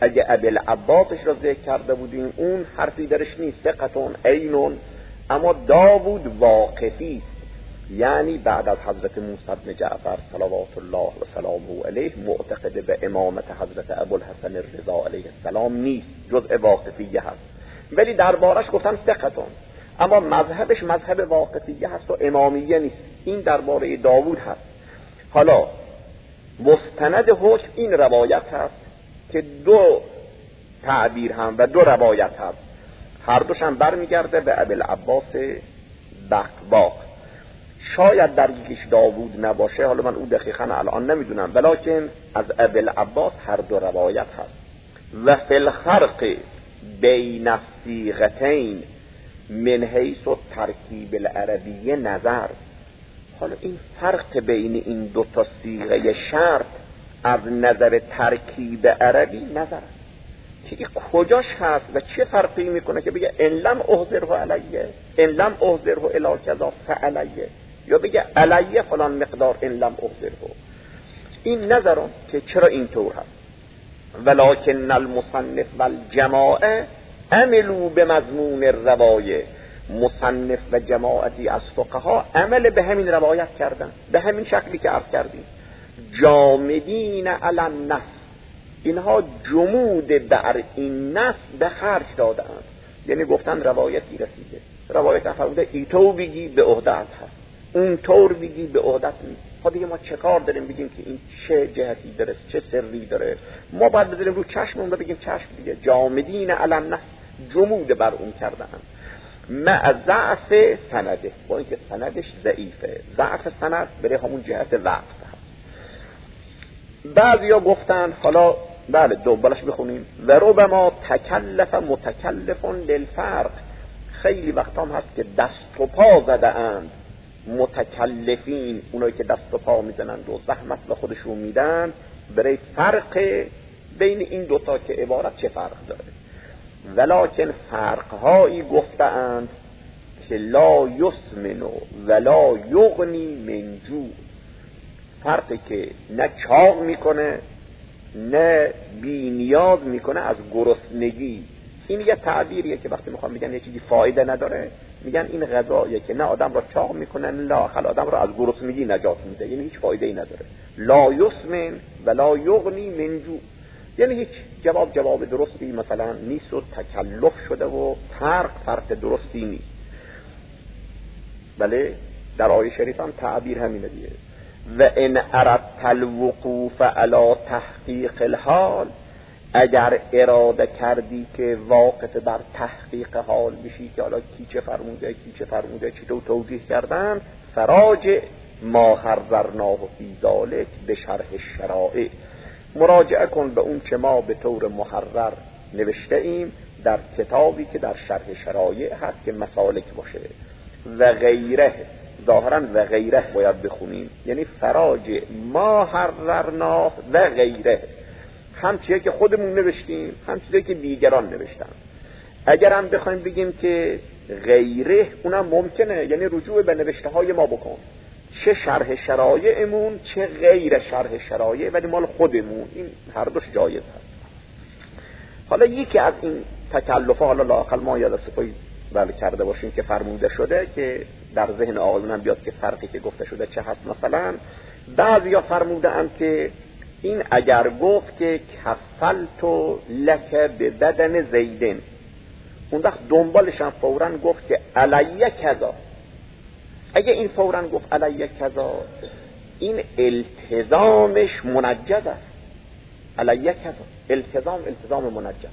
اگه ابوالعباسش را ذکر کرده بودیم اون حرفی درش نیست، ثقتون عینون. اما داوود واقفی، یعنی بعد از حضرت موسی بن جعفر صلوات الله و سلامه علیه معتقد به امامت حضرت ابوالحسن الرضا علیه السلام نیست، جزء واقفیه هست، ولی دربارش گفتن ثقتون، اما مذهبش مذهب واقفیه هست و امامیه نیست. این درباره داوود هست. حالا مستند حکم این روایت هست که دو تعبیر هم و دو روایت هست، هر دوش هم برمیگرده به ابوالعباس بقباق. شاید در یکیش داوود نباشه، حالا من اون دقیقاً الان نمیدونم، ولیکن از ابوالعباس هر دو روایت هست. و فی الخرق بین الصیغتین من حیث الترکیب العربی نظر. حالا این فرق بین این دو تا صیغه شرط از نظر ترکیب عربی نظر که این کجاش هست و چه فرقی میکنه که بگه ان لم احضره علیه، ان لم احضره الی کذا فعلیه، یا بگه علیه فلان مقدار ان لم احضره. این نظرم که چرا اینطور هست. ولکن المصنف والجماعه عملوا به مضمون الروایه. مصنف و جماعتی از فقها عمل به همین روایت کردن، به همین شکلی که عرض کردیم. جامدین علی النص، اینها جمود بر این نص به خرج دادند، یعنی گفتن روایتی رسیده، روایت فرموده ایتو بگی به عهدت هست، اون طور بگی به عهدت نیست. خب دیگه ما چه کار داریم بگیم که این چه جهتی داره، چه سری داره؟ ما باید بذاریم رو چشممون بگیم چشم دیگه. جامدین علی النص، جمود بر اون کردند. مع ضعف سنده، با اینکه سندش ضعیفه، ضعف سند بره همون جهت وقت هست. بعضیا گفتن، حالا بله دوبارش بخونیم، و ربما تکلف متکلف للفرق. خیلی وقت هم هست که دست و پا زده اند متکلفین، اونایی که دست و پا میزنند و زحمت به خودشون میدن برای فرق بین این دوتا که عبارت چه فرق داره. ولکن فرقهایی گفتند که لا یسمن ولا یغنی من جوع، فرقی که نه چاق میکنه نه بی نیاز میکنه از گرسنگی. این یه تعبیریه که وقتی میخوام میگن یه چیزی فایده نداره، میگن این غذاییه که نه آدم را چاق میکنه نه لااقل آدم را از گرسنگی نجات میده، یعنی هیچ فایده ای نداره. لا یسمن ولا یغنی من جوع، یعنی هیچ جواب درستی مثلا نیست و تکلف شده و فرق درستی نیست. بله در آیه شریف هم تعبیر همینه دیگه. و ان اردت الوقوف علی تحقیق الحال، اگر اراده کردی که واقف بر تحقیق حال بشی که حالا کی چه فرموده چطور توضیح کردن، فراجع ما حررناه فی ذلک به شرح الشرائع، مراجعه کن به اون که ما به طور محرر نوشته ایم در کتابی که در شرح شرایع هست که مسالک باشه. و غیره، ظاهرا و غیره باید بخونیم، یعنی فراجع ما حررناه و غیره، هم چیزی که خودمون نوشتیم هم چیزی که دیگران نوشتن. اگر هم بخوایم بگیم که غیره، اونم ممکنه، یعنی رجوع به نوشته های ما بکن، چه شرح شرایعمون چه غیر شرح شرایع، ولی مال خودمون، این هر دوش جایز هست. حالا یکی از این تکلفه، حالا لااقل ما یاد سپایی بله کرده باشیم که فرموده شده که در ذهن آقایون بیاد که فرقی که گفته شده چه هست. مثلا بعضیا فرموده اند که این اگر گفت که کفلتو لک به بدن زیدن، اون وقت دنبالش هم فوراً گفت که علیه کذا، اگه این فوراً گفت علیه کذا، این التزامش منجز است. علیه کذا، التزام منجز،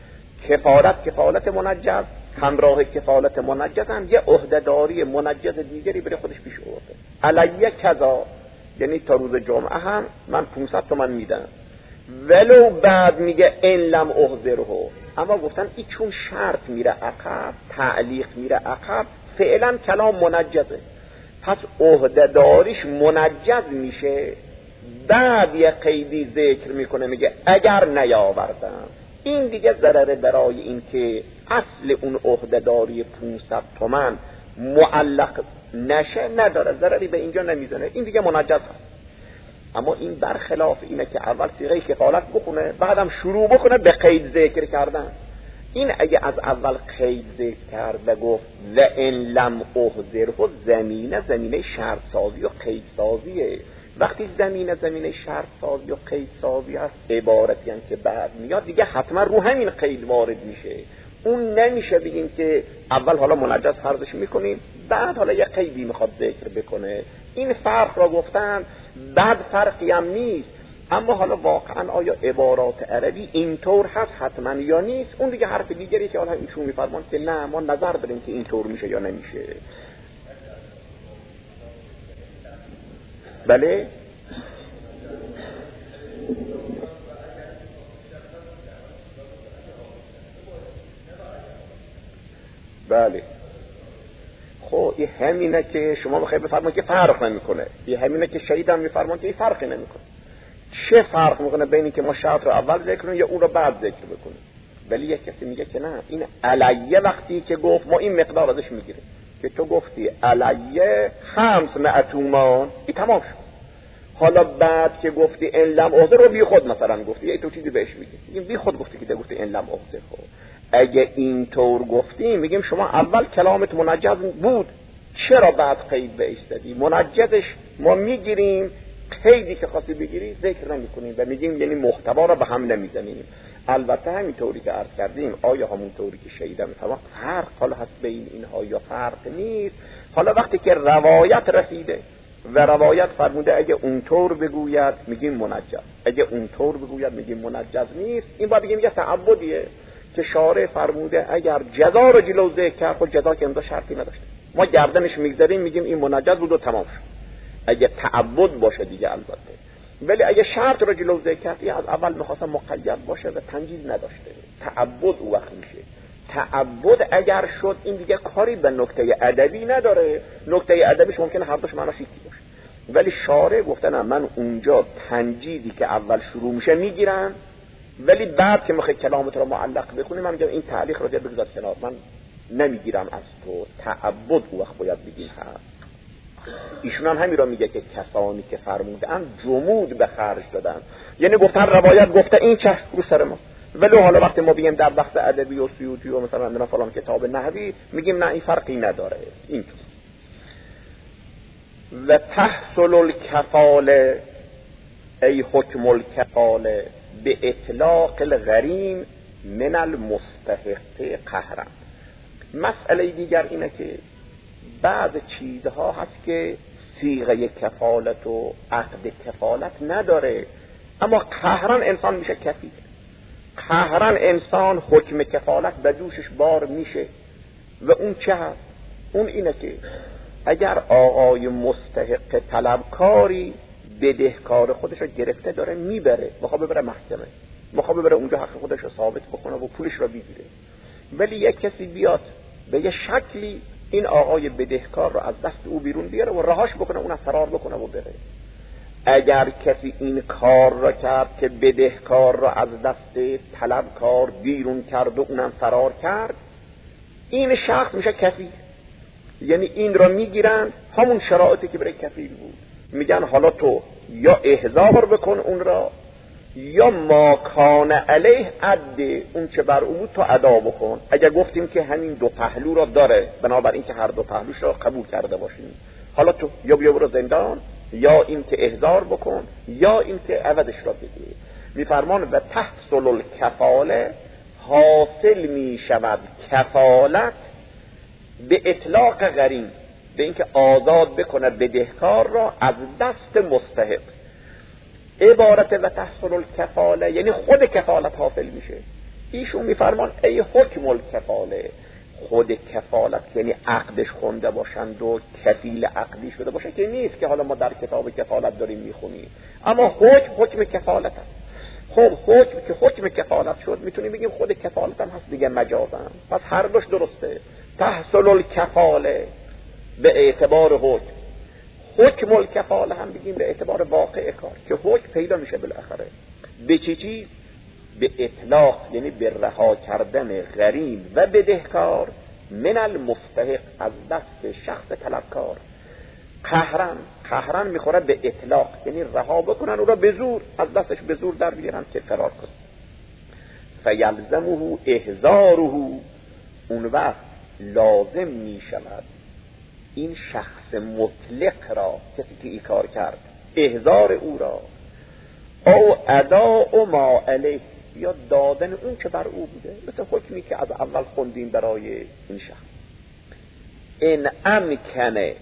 کفالت منجز، همراه کفالت منجز هم یه عهده‌داری منجز دیگری برای خودش پیش آورده. علیه کذا یعنی تا روز جمعه هم من 500 تومن میدم، ولو بعد میگه ان لم احضره، اما گفتن این چون شرط میره عقب، تعلیق میره عقب، فعلا کلام منجزه، پس عهده‌داریش منجز میشه. بعد یه قیدی ذکر میکنه، میگه اگر نیاوردم، این دیگه ضرره برای این که اصل اون عهده‌داری 500 تومن معلق نشه نداره، ضرری به اینجا نمیزنه، این دیگه منجز هست. اما این برخلاف اینه که اول صیغه کفالت بخونه بعدم شروع بکنه به قید ذکر کردن. این اگه از اول قید ذکر کرد و گفت و ان لم احضره، زمینه شرط سازی و قید سازیه. وقتی زمینه شرط سازی و قید سازی هست، عبارتی هم که بعد میاد دیگه حتما رو همین قید وارد میشه. اون نمیشه بگیم که اول حالا منجز فرضش میکنیم بعد حالا یه قیدی میخواد ذکر بکنه. این فرق را گفتن، بعد فرقی هم نیست. اما حالا واقعا آیا عبارات عربی اینطور هست حتما یا نیست، اون دیگه حرف دیگری که حالا ایشون میفرمان که نه ما نظر داریم که اینطور میشه یا نمیشه. بله بله. خب این همینه که شما بخواید بفرمایید که فرق نمیکنه، این همینه که شهید هم میفرمایید که این فرقی نمیکنه. چه فرق میکنه بین این که ما شرط رو اول ذکر کنیم یا اون رو بعد ذکر بکنیم؟ ولی یک کسی میگه که نه، این علیه وقتی که گفت ما این مقدار ازش میگیریم که تو گفتی علیه 500 تومان، این تمام شد. حالا بعد که گفتی ان لم احضر رو بی خود مثلا گفتی، یه تو چیزی بهش میگی، این بی خود گفتی که گفتی ان لم احضر. خب اگه اینطور گفتیم میگیم شما اول کلامت منجز بود، چرا بعد قید بهش دادی؟ منجزش ما میگیریم، قیدی که خواستی بگیری ذکر نمی‌کنیم و میگیم یعنی محتوا را به هم نمیزنیم. البته همینطوری که عرض کردیم، آیا همونطوری که شیدا میفهمه فرق حالا هست بین اینها یا فرق نیست؟ حالا وقتی که روایت رسیده و روایت فرموده اگه اونطور بگوید میگیم منجز، اگه اونطور بگوید میگیم منجز نیست، این باید بگیم یه تعبدیه که شارع فرموده اگر جزا رو جلو ذکر کرد، خود جزا که امضا شرطی نداشته، ما گردنش میگذاریم میگیم این منجز بود و تمام شد. اگه تعبد باشه دیگه البته، ولی اگه شرط رو جلو ذکر کرد از اول میخواستم مقید باشه و تنجیز نداشته، تعبد او وقت میشه. تعبد اگر شد این دیگه کاری به نکته ادبی نداره، نکته ادبیش ممکنه هر دوش معناش یکی باشه، ولی شارع گفته نه من اونجا تنجیزی که اول شروع میشه میگیرم، ولی بعد که میخوای کلامت رو معلق بکنیم من میگم این تعلیق رو بگذار کنار، من نمیگیرم از تو. تعبد او وقت باید بگیم هست. ایشون هم همین را میگه که کسانی که فرمودن جمود به خرج دادن، یعنی گفتن روایت گفته این چه رو سر ما، ولی حالا وقتی ما بگیم در بحث ادبی و سیوطی و مثلا عندنا فلان کتاب نحوی میگیم نه این فرقی نداره. این و تحصل الکفاله ای حکم الکفاله به اطلاق الغریم من المستحق قهرا. مسئله دیگر اینه که بعض چیزها هست که صیغه کفالت و عقد کفالت نداره، اما قهرن انسان میشه کفیل، قهرن انسان حکم کفالت به دوشش بار میشه. و اون چه هست؟ اون اینه که اگر آقای مستحق طلبکاری بدهکار خودش رو گرفته داره میبره، میخواد ببره محکمه، میخواد ببره اونجا حق خودش رو ثابت بکنه و پولش رو بگیره، ولی یک کسی بیاد به یه شکلی این آقای بدهکار رو از دست او بیرون بیاره و رهاش بکنه، اون فرار بکنه و بره. اگر کسی این کار را کرد که بدهکار را از دست طلبکار بیرون کرد و اونم فرار کرد، این شخص میشه کفیل. یعنی این را میگیرن همون شرایطی که برای کفیل بود، میگن حالا تو یا احضار بکن اون را یا ما کان علیه عده، اون چه بر اون تو ادا بکن. اگر گفتیم که همین دو پهلو را داره، بنابراین که هر دو پهلوش را قبول کرده باشیم، حالا تو یا بیا برو زندان یا این که احضار بکن یا این که عوضش را بده. میفرمان و تحصل الکفاله، حاصل می شود کفالت به اطلاق غریم، به اینکه آزاد بکنه بدهکار را از دست مستحق. عبارت و تحصل الکفاله یعنی خود کفالت حاصل میشه. ایشون میفرمان ای حکم الکفاله، خود کفالت یعنی عقدش خونده باشند و کفیل عقدی شده باشه که نیست که حالا ما در کتاب کفالت داریم میخونیم، اما حکم کفالت هست. خب حکم کفالت شد، میتونیم بگیم خود کفالت هم هست دیگه، مجازم. پس هر دوش درسته. تحصل الکفاله به اعتبار حکم الکفاله هم بگیم به اعتبار واقع کار که حکم پیدا میشه بالاخره. به چی چیز؟ به اطلاق، یعنی به رها کردن غریم و بدهکار من المستحق، از دست شخص طلبکار. قهرن میخوره به اطلاق، یعنی رها بکنن او را به زور، از دستش به زور در بیارن که فرار کنه. فیلزمه احضاره، اون وقت لازم میشود این شخص مطلق را، کسی که این کار کرد، احضار او را، او اداء ما علیه، یا دادن اون که بر او بوده، مثل حکمی که از اول خوندیم برای این شخص. این امکنه،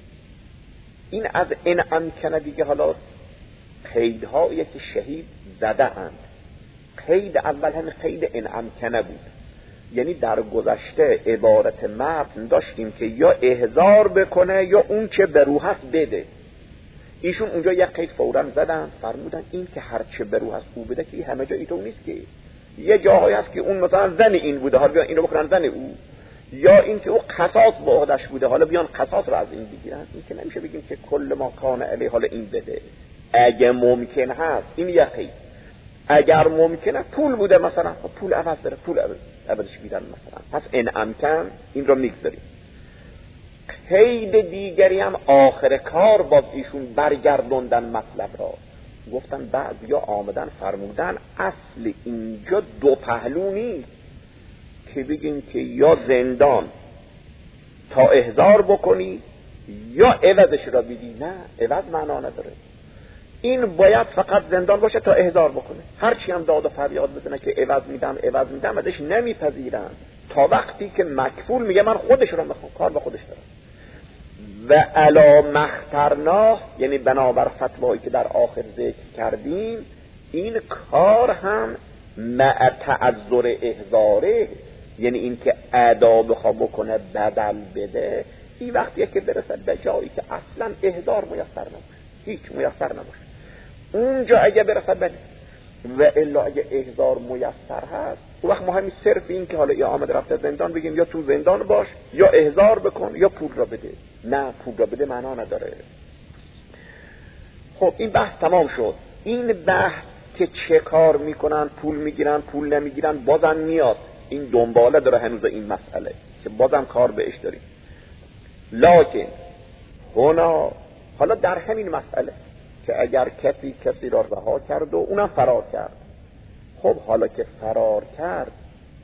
این از این امکنه دیگه حالا قیدهایی که شهید زده اند. قید اول هم قید این امکنه بود، یعنی در گذشته عبارت متن داشتیم که یا احضار بکنه یا اون که به روح هست بده. ایشون اونجا یک قید فوراً زدن، فرمودن این که هر چه به روح هست او بده، که همه جا اینطور نیست، که یه جاهایی هست که اون مثلا زن این بوده، حالا بیان اینو بکنن زن او، یا این که او قصاص به عهدش بوده، حالا بیان قصاص رو از این بگیرن. این که نمیشه بگیم که کل ما کان علی حالا این بده. اگه ممکن هست این یقین، اگر ممکنه پول بوده مثلا، پول عوض داره، پول عوضش بیدن مثلا، پس این امکن این رو میگذاریم. قید دیگری هم آخر کار باز ایشون برگردوندن مطلب را، گفتن بعضیا آمدن فرمودن اصل اینجا دو پهلو نیست که بگیم که یا زندان تا احضار بکنی یا عوضش را بدی. نه، عوض معنا نداره، این باید فقط زندان باشه تا احضار بکنه. هرچی هم داد و فریاد بزنه که عوض میدم ازش نمیپذیرن تا وقتی که مکفول میگه من خودش رو میخوام، کار به خودش دارم. و علا مخترناه، یعنی بنابر فتوایی که در آخر ذکر کردیم، این کار هم مع تعذر احضاره، یعنی این که ادا بخواه بکنه بدل بده، این وقتیه که برسد به جایی که اصلا احضار میسر نباشه، هیچ میسر نباشه. اونجا اگه برسد بده، و الا اگه احضار میسر هست، اون وقت ما همین صرف این که حالا یا آمد رفته زندان بگیم یا تو زندان باش، یا احضار بکن، یا پول را بده. نه، پول را بده معنا نداره. خب این بحث تمام شد. این بحث که چه کار میکنن، پول میگیرن پول نمیگیرن، بازم میاد این دنباله داره هنوز این مسئله که بازم کار بهش داریم. لکن حالا در همین مسئله که اگر کسی را رها کرد و اونم فرار کرد، خب حالا که فرار کرد،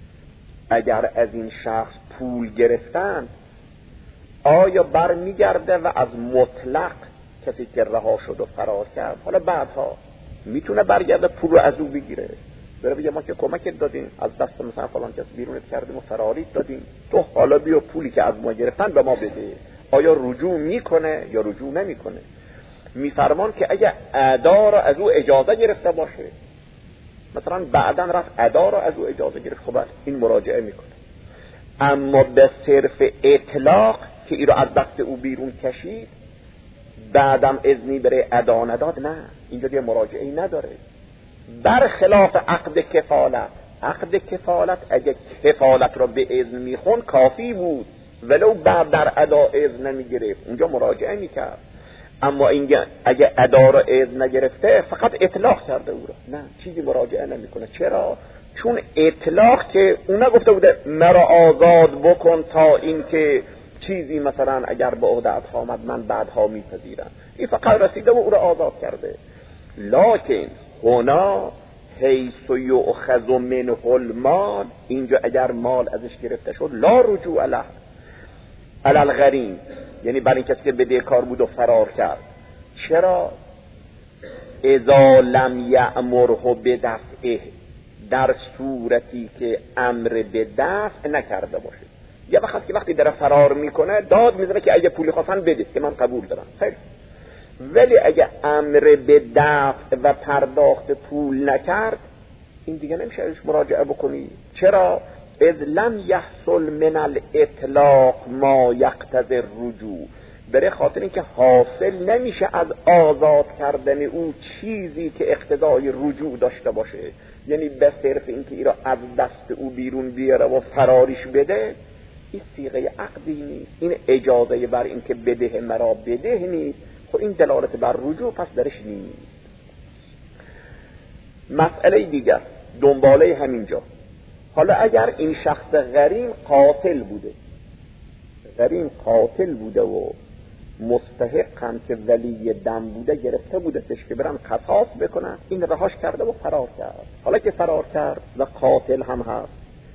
اگر از این شخص پول گرفتن، آیا برمیگرده و از مطلق کسی که رها شد و فرار کرد، حالا بعدها میتونه برگرده پول رو از او بگیره، بره بگه ما که کمکت دادیم، از دست مثلا فلان کس بیرونت کردیم و فراریت دادیم، تو حالا بیا پولی که از ما گرفتن به ما بده. آیا رجوع میکنه یا رجوع نمیکنه؟ میفرمان که اگه ادا را از او اجازه گرفته باشه، مثلا بعداً رفت ادا را از او اجازه گرفت، خب این مراجعه میکنه. اما به صرف اطلاق که این را از دست او بیرون کشید، بعدم اذنی بره ادا نداد، نه، اینجا دیگه مراجعه‌ای نداره. برخلاف عقد کفالت، عقد کفالت اگه کفالت را به اذن میخون کافی بود، ولو بعد در ادا اذن نمیگرفت، اونجا مراجعه میکرد. اما اگه ادا را اذن نگرفته، فقط اطلاق کرده او را، نه، چیزی مراجعه نمیکنه. چرا؟ چون اطلاق که اون نگفته بوده مرا آزاد بکن تا این که چیزی مثلا اگر به عهدت آمد من بعدها میپذیرم، این فقط رسیده و او را آزاد کرده. لکن هنا حیث یؤخذ منه المال، اینجا اگر مال ازش گرفته شد، لا رجوع له علی الغریم، یعنی برای کسی که بدهکار بود و فرار کرد. چرا؟ اذا لم یأمره بدفعه، در صورتی که امر به دفع نکرده باشه. یا وقتی در فرار میکنه داد میزنه که اگه پولی خواستن بده که من قبول دارم، خیر. ولی اگه امر به دفع و پرداخت پول نکرد، این دیگه نمیشه ازش مراجعه بکنی. چرا؟ اذ لم یحصل من الاطلاق ما یقتضی الرجوع، برای خاطر اینکه حاصل نمیشه از آزاد کردن او چیزی که اقتضای رجوع داشته باشه، یعنی به صرف اینکه ای را از دست او بیرون بیاره و فراریش بده، این صیغه عقدی نیست، این اجازه بر اینکه بده مرا بده نیست. خب این دلالت بر رجوع پس درش نیست. مسئله دیگر دنباله همینجا، حالا اگر این شخص غریم قاتل بوده و مستحقن که ولی دم بوده گرفته بودتش که برن قصاص بکنن، این رهاش کرده و فرار کرد. حالا که فرار کرد و قاتل هم هست،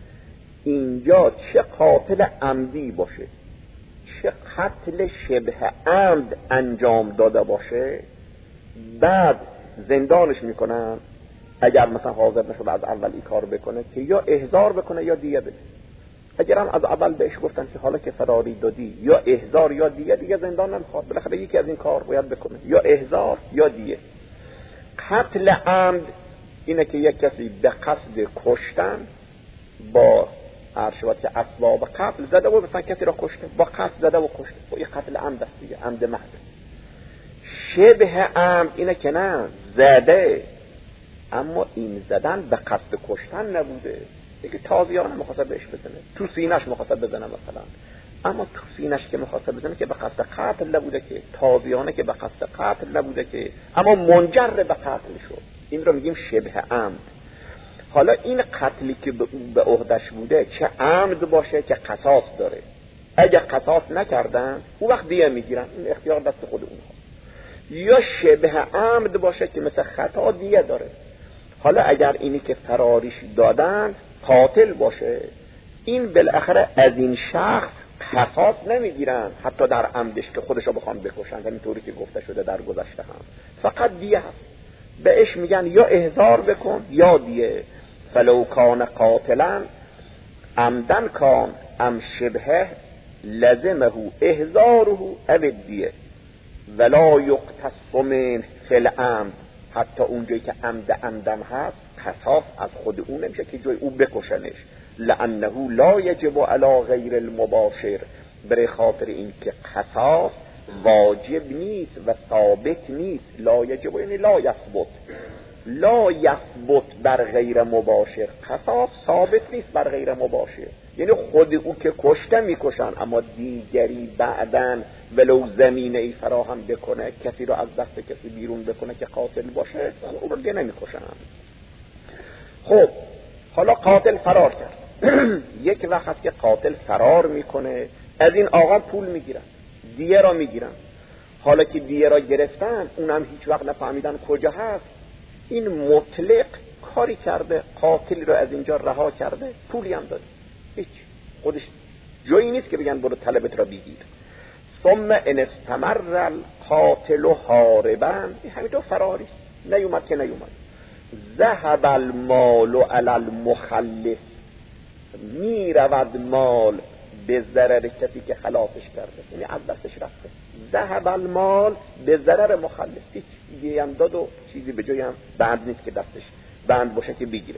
اینجا چه قاتل عمدی باشه چه قتل شبه عمد انجام داده باشه، بعد زندانش میکنن. اگر مثلا حاضر نشد از اول این کار بکنه که یا احضار بکنه یا دیه بده. اگر هم از اول بهش گفتن که حالا که فراری دادی یا احضار یا دیه، دیگه زندان نمیخواد، بالاخره یکی از این کار باید بکنه، یا احضار یا دیه. قتل عمد اینه که یک کسی به قصد کشتن با ارشوات که اسباب قتل زده و مثلا کسی را کشته، با قصد زده و کشته، و این قتل عمد است دیگه، عمد محض. شبه عمد اینه که نه زده اما این زدن به قصد کشتن نبوده، دیگه تازیانه مخواست بهش بزنه، تو سینش مخواست بزنه مثلا، اما تو سینش که مخواست بزنه که به قصد قتل نبوده، که تازیانه که به قصد قتل نبوده که، اما منجر به قتل شد، این رو میگیم شبه عمد. حالا این قتلی که به عهدش بوده چه عمد باشه که قصاص داره، اگه قصاص نکردن اون وقت دیه میگیرن، این اختیار دست خود اونها، یا شبه عمد باشه که مثل خطا دیه داره. حالا اگر اینی که فراریش دادن قاتل باشه، این بالاخره از این شخص قصاص نمیگیرن حتی در عمدش که خودشو بخوان بکشن، همینطوری که گفته شده در گذشته هم، فقط دیه هست. بهش میگن یا احضار بکن یا دیه. فلو کان قاتلا عمدن کان ام شبهه لزمه احضاره او دیه ولا یقتص من فی العمد. حتی اونجایی که عمدم هست قصاص از خود اون نمیشه که جای او بکشنش، لانه لا یجب علی غیر المباشر، برای خاطر این که قصاص واجب نیست و ثابت نیست. لا یجب یعنی لا یثبت، لا یثبت بر غیر مباشر، قصاص ثابت نیست بر غیر مباشر، یعنی خود او که کشته میکشن اما دیگری بعدن ولو زمینه ای فراهم بکنه، کسی رو از دست کسی بیرون بکنه که قاتل باشه، او رو دیگه نمیکشن. خب حالا قاتل فرار کرد. یک وقت که قاتل فرار میکنه از این آقا پول میگیرن، دیه را میگیرن. حالا که دیه را گرفتن اونم هیچ وقت نفهمیدن کجا هست، این مطلق کاری کرده، قاتلی رو از اینجا رها کرده، پولی هم داده، هیچ خودش جایی نیست که بگن برو طلبت را بگیر. ثم ان استمر القاتل هاربا، همینطور فراری نیومد که نیومد. ذهب المال علی المخلص، می رود مال به ضرر کسی که خلاصش کرده، یعنی از دستش رفته. ذهب المال به ضرر مخلص، هیچ دیگه هم داد و چیزی به جای هم بند نیست که دستش بند باشه که بگیره.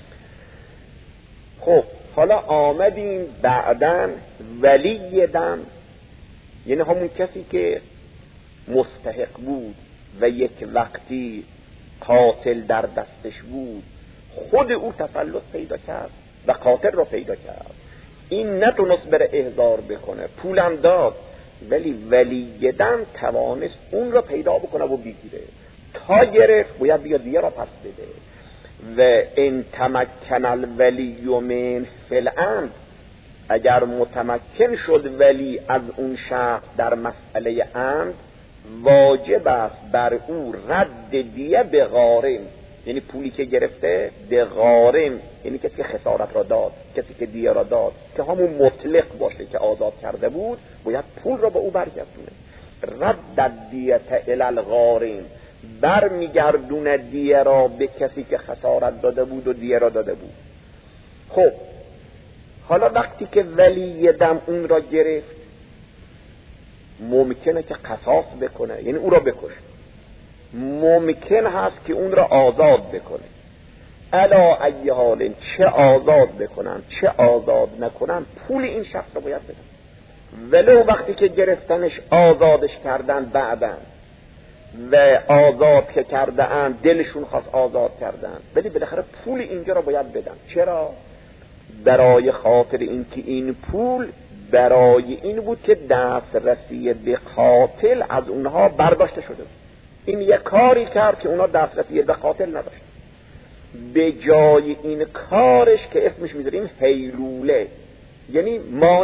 خب حالا آمدیم بعدن ولی دم، یعنی همون کسی که مستحق بود و یک وقتی قاتل در دستش بود، خود او تسلط پیدا کرد و قاتل رو پیدا کرد. این نتونست بره احضار بکنه، پولم داد، ولی ولی دم توانست اون رو پیدا بکنه و بگیره. تا گرفت باید بیا دیگه را پس بده. و ان تمکن الولی من فی العمد، اگر متمکن شد ولی از اون شخص در مسئله عمد، واجب است بر او رد دیه به غارم، یعنی پولی که گرفته به غارم، یعنی کسی که خسارت را داد، کسی که دیه را داد، که همون مطلق باشه که آزاد کرده بود، باید پول را به او برگردونه. رد دیه الی الغارم، بر میگردونه دیه را به کسی که خسارت داده بود و دیه را داده بود. خب حالا وقتی که ولی دم اون را گرفت، ممکنه که قصاص بکنه، یعنی او را بکشه. ممکن هست که اون را آزاد بکنه. الا ای حال، چه آزاد بکنن چه آزاد نکنن، پول این شخص را باید بدن. ولو وقتی که گرفتنش آزادش کردن بعدن و آزاد که کردن دلشون خواست آزاد کردن، ولی بالاخره پول اینجا را باید بدن. چرا؟ برای خاطر اینکه این پول برای این بود که دسترسی به قاتل از اونها برداشته شده بود. این یک کاری کرد که اونها دسترسی به قاتل نداشت. به جای این کارش که اسمش میذاریم حیلوله، یعنی مانع،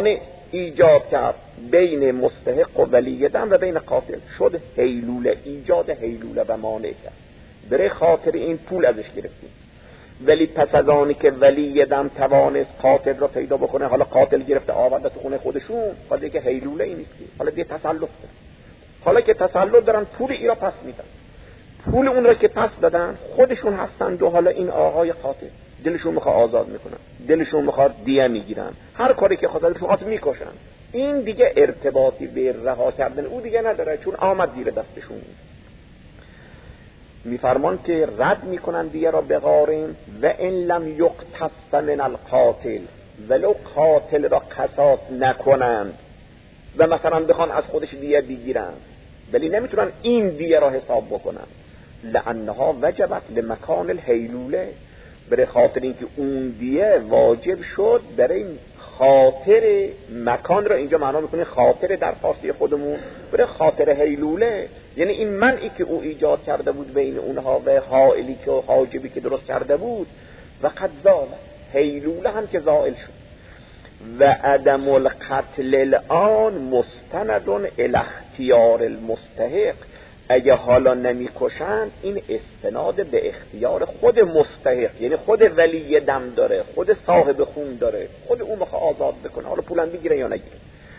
ایجاد کرد بین مستحق و ولی دم و بین قاتل، شد هیلوله، ایجاد هیلوله و مانع کرد. برای خاطر این پول ازش گرفتیم. ولی پس از آنی که ولی دم توانست قاتل را پیدا بکنه، حالا قاتل گرفته آورده تو خونه خودشون، حالا دیگه هیلوله ای نیست، حالا دیگه تسلط دارن. حالا که تسلط دارن پول ای را پس میدن. پول اون را که پس دادن خودشون هستند و حالا این آقای قاتل دلشون میخواد آزاد میکنن، دلشون میخواد دیه میگیرن، هر کاری که خواستن میخواد میکشن. این دیگه ارتباطی به رها کردن او دیگه نداره، چون آمد زیر دستشون. میفرمان که رد میکنن دیه را به غارم و ان لم یقتص من القاتل، ولو قاتل را قصاص نکنند و مثلا بخوان از خودش دیه بگیرن، ولی نمیتونن این دیه را حساب بکنن. لانها وجبت لمکان الهیلوله، برای خاطر اینکه اون دیه واجب شد برای خاطر مکان را اینجا معنا میکنه خاطر در فارسی خودمون، برای خاطر هیلوله، یعنی این منعی که او ایجاد کرده بود بین اونها و حائلی که حاجبی که درست کرده بود و قد زال، هیلوله هم که زائل شد. و عدم القتل الان مستند الی اختیار المستحق، اگه حالا نمیکشند این استناد به اختیار خود مستحق، یعنی خود ولی دم داره، خود صاحب خون داره، خود اون میخواد آزاد بکنه، حالا پولن بگیره یا نگیره.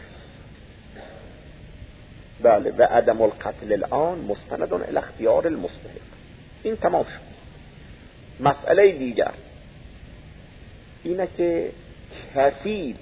بله، و عدم القتل الان مستند الی اختیار المستحق. این تمام شد. مسئله دیگر اینه که کفیل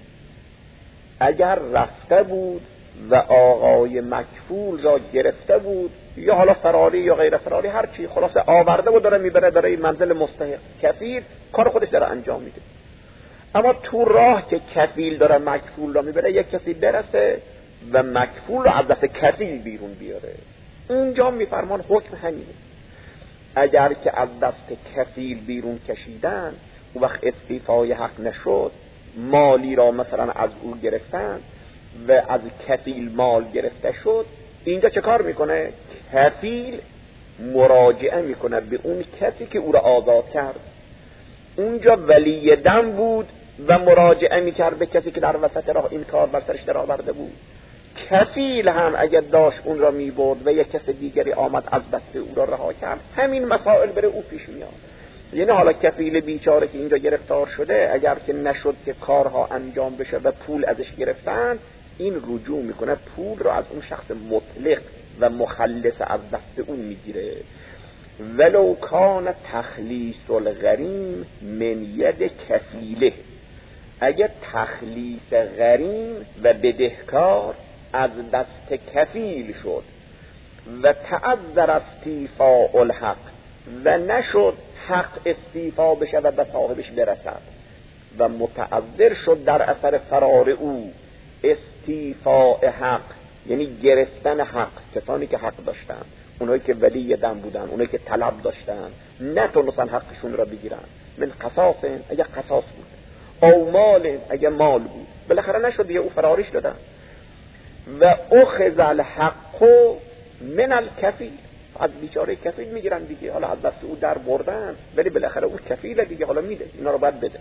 اگر رفته بود و آقای مکفول را گرفته بود، یا حالا فراری یا غیر فراری، هر چی خلاصه آورده و داره میبره برای منزل مستحق، کفیل کار خودش داره انجام میده. اما تو راه که کفیل داره مکفول را میبره، یک کسی برسه و مکفول را از دست کفیل بیرون بیاره، اونجا میفرمان حکم همینه. اگر که از دست کفیل بیرون کشیدن، اون وقت استیفای حق نشد، مالی را مثلا از او گرفتن و از کفیل مال گرفته شد، اینجا چه کار میکنه؟ کفیل مراجعه میکنه به اون کسی که او را آزاد کرد. اونجا ولی دم بود و مراجعه میکرد به کسی که در وسط راه این کار بر سرش در آورده بود. کفیل هم اگر داشت اون را میبرد و یک کس دیگری آمد از دست او را رها کرد، همین مسائل بره او پیش میاد. یعنی حالا کفیل بیچاره که اینجا گرفتار شده، اگر که نشد که کارها انجام بشه و پول ازش گرفتن، این رجوع میکنه، پول رو از اون شخص مطلق و مخلص از دست اون میگیره. ولو کان تخلیص الغریم من ید کفیله، اگر تخلیص غریم و بدهکار از دست کفیل شد و تعذر استیفاء الحق و نشد حق استیفا بشه و به صاحبش برسد و متعذر شد در اثر فرار او استیفاء حق، یعنی گرفتن حق، کسانی که حق داشتن، اونایی که ولی دم بودن، اونایی که طلب داشتن، نتونستن حقشون را بگیرن. من قصاص، اگه قصاص بود، او مال، اگه مال بود، بالاخره نشد دیگه، او فراریش دادن. و اخذ الحق من الکفیل، از بیچاره کفیل میگیرن دیگه، حالا از دست او در بردن، ولی بالاخره او کفیل دیگه، حالا میده، اینا رو باید بده.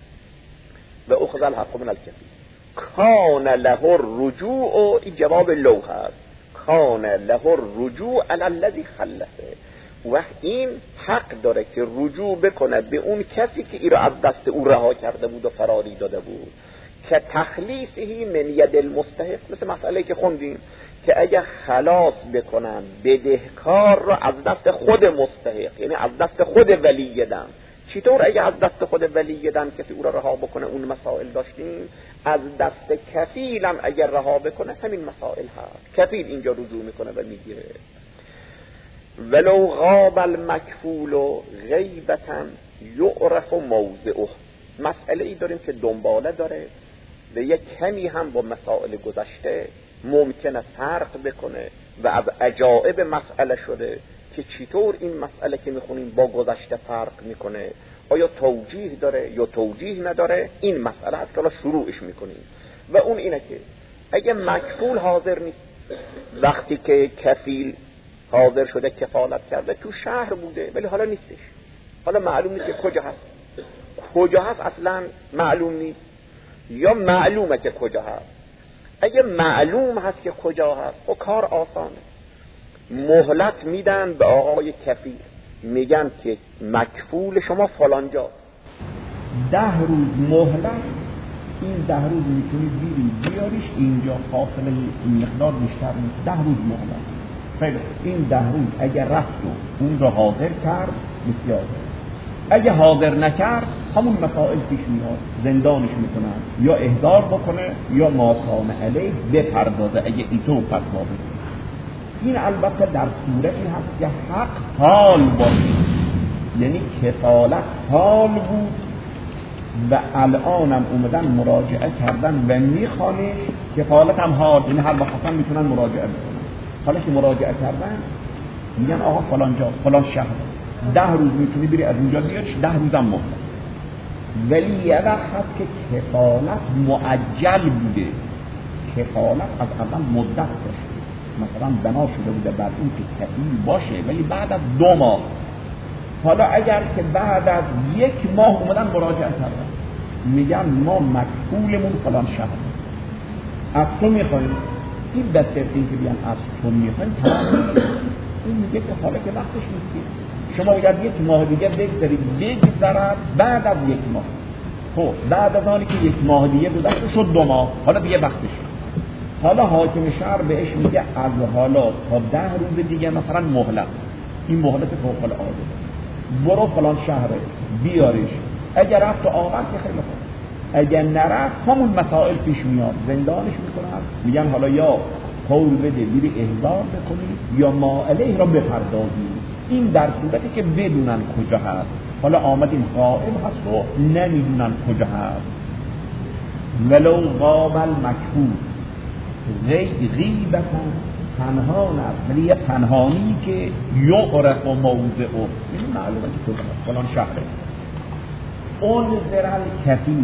و اخذ الحق من الکفیل کان له الرجوع، این جواب لو هست، کان له الرجوع علی الذی خلصه، و این حق داره که رجوع بکنه به اون کسی که این رو از دست او رها کرده بود و فراری داده بود، که تخلیصی من ید المستحق، مثل مسئله که خوندیم که اگه خلاص بکنن بدهکار رو از دست خود مستحق، یعنی از دست خود ولی دم. چطور اگه از دست خود ولی دم کسی او را رها بکنه؟ اون مسائل داشتیم. از دست کفیلم اگر رها بکنه همین مسائل هست. کفیل اینجا رجوع میکنه و میگیره. ولو غاب المکفول غیبتا یعرف موضعه، مسئله ای داریم که دنباله داره و یک کمی هم با مسائل گذشته ممکنه فرق بکنه و از عجائب مسئله شده که چطور این مسئله که میخونیم با گذشته فرق میکنه، آیا توجیه داره یا توجیه نداره. این مسئله هست که الان شروعش میکنیم و اون اینه که اگه مکفول حاضر نیست، وقتی که کفیل حاضر شده کفالت کرده، تو شهر بوده ولی حالا نیستش، حالا معلوم نیست که کجا هست اصلا معلوم نیست، یا معلومه که کجا هست اگه معلوم هست که کجا هست و کار آسانه. مهلت میدن به آقای کفیل، میگن که مکفول شما فلان جا 10 روز مهلت، این 10 روز میتونی بیاریش اینجا، فاصله این مقدار بیشتر نیست، 10 روز مهلت. خیلی این 10 روز اگر رفت و اون رو حاضر کرد بسیار، اگه حاضر نکرد همون مسائل پیش میاد، زندانش میکنن یا احضار بکنه یا ما کان علیه بپردازه اگه ایتو فتوا بده. این البته در صورتی هست که حق حال باشه، یعنی کفالت حال بود و الانم اومدن مراجعه کردن و میخوانش کفالت هم حال، یعنی هر وقت میتونن مراجعه بکنن. حالا که مراجعه کردن میگن آقا فلان جا فلان شهر 10 روز میتونی بری از اونجا بیاریش، 10 روزم مهلت. ولی یه وقت که کفالت معجل بوده، کفالت از اول مدت داشته، مثلا بنا شده بوده بعد اون که کفیل باشه ولی بعد از 2 ماه. حالا اگر که بعد از 1 ماه اومدن مراجعه کردن میگن ما مکفولمون فلان شهر از تو میخوایم، این بسیار این که بیان از تو میخوایم تمام. این میگه که حالا که وقتش نیستی، شما باید 1 ماه دیگه بگذرد بعد از 1 ماه. خب بعد از آنی که 1 ماه دیگه گذشته شد 2 ماه، حالا دیگه وقتش. حالا حاکم شهر بهش میگه از حالا تا 10 روز دیگه مثلا مهلت، این مهلت فوق العاده، برو فلان شهره بیاریش. اگر رفت و آمد که خیلی خوب، اگر نرفت همون مسائل پیش میاد، زندانش میکنن، میگن حالا یا قول بده بیری احضار بکنی یا ما علیه را بپردازی. این در صورتی که بدونن کجا هست. حالا آمدیم قائم هست و نمیدونن کجا هست. ولو غاب المکفول غیبتا، تنها نه ولی یه تنهانی که یعرف و موضعه، این معلومه که کجا هست، فلان شهره. اون ذرال کفی،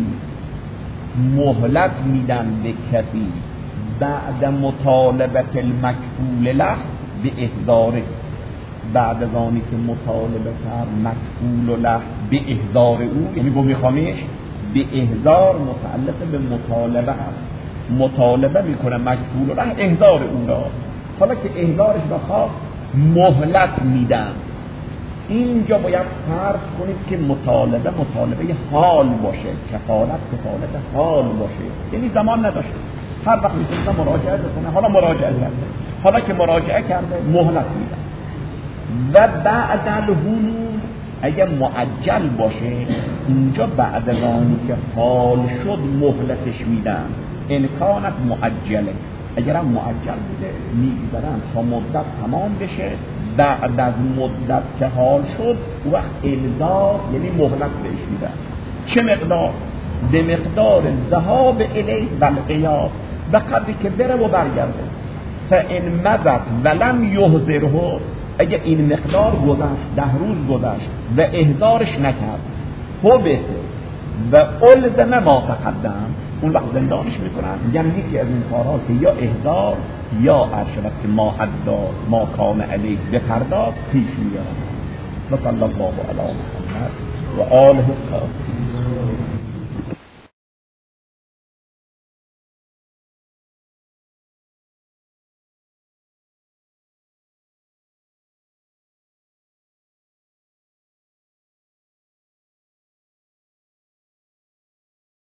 مهلت میدن به کفی بعد مطالبت المکفول له به احضاره، بعد از آنی که مطالبه کرد مکفول له به احضار او، یعنی گو میخوامش به احضار متعلق به مطالبه هست، مطالبه میکنه مکفول له احضار او را. حالا که احضارش بخواست مهلت میدن. اینجا باید فرض کنید که مطالبه حال باشه، کفالت حال باشه، یعنی زمان نداشته، هر وقت میتونه مراجعه بکنه. حالا مراجعه کرده، حالا که مراجعه کرده مهلت میدن. و بعد الحلول اگه معجل باشه، اینجا بعد از آنی که حال شد مهلتش میدن. امکانت معجله، اگر هم معجل بوده میگذارن تا مدت تمام بشه، بعد از مدت که حال شد وقت انذار یعنی مهلت بهش میدن. چه مقدار؟ به مقدار ذهاب الیه و الغیاب، به قدری که بره و برگرده. فان مضت ولم یحضره، اگه این مقدار گذشت، 10 روز گذشت و احضارش نکرد، حبس و الزم ما تقدم، اون وقت زندانش میکنن. یعنی یکی از این کارها که یا احضار یا ارشبت که ما کان علیه بپرداز پیش میارن. و صلی الله علی محمد و آله الطاهرین.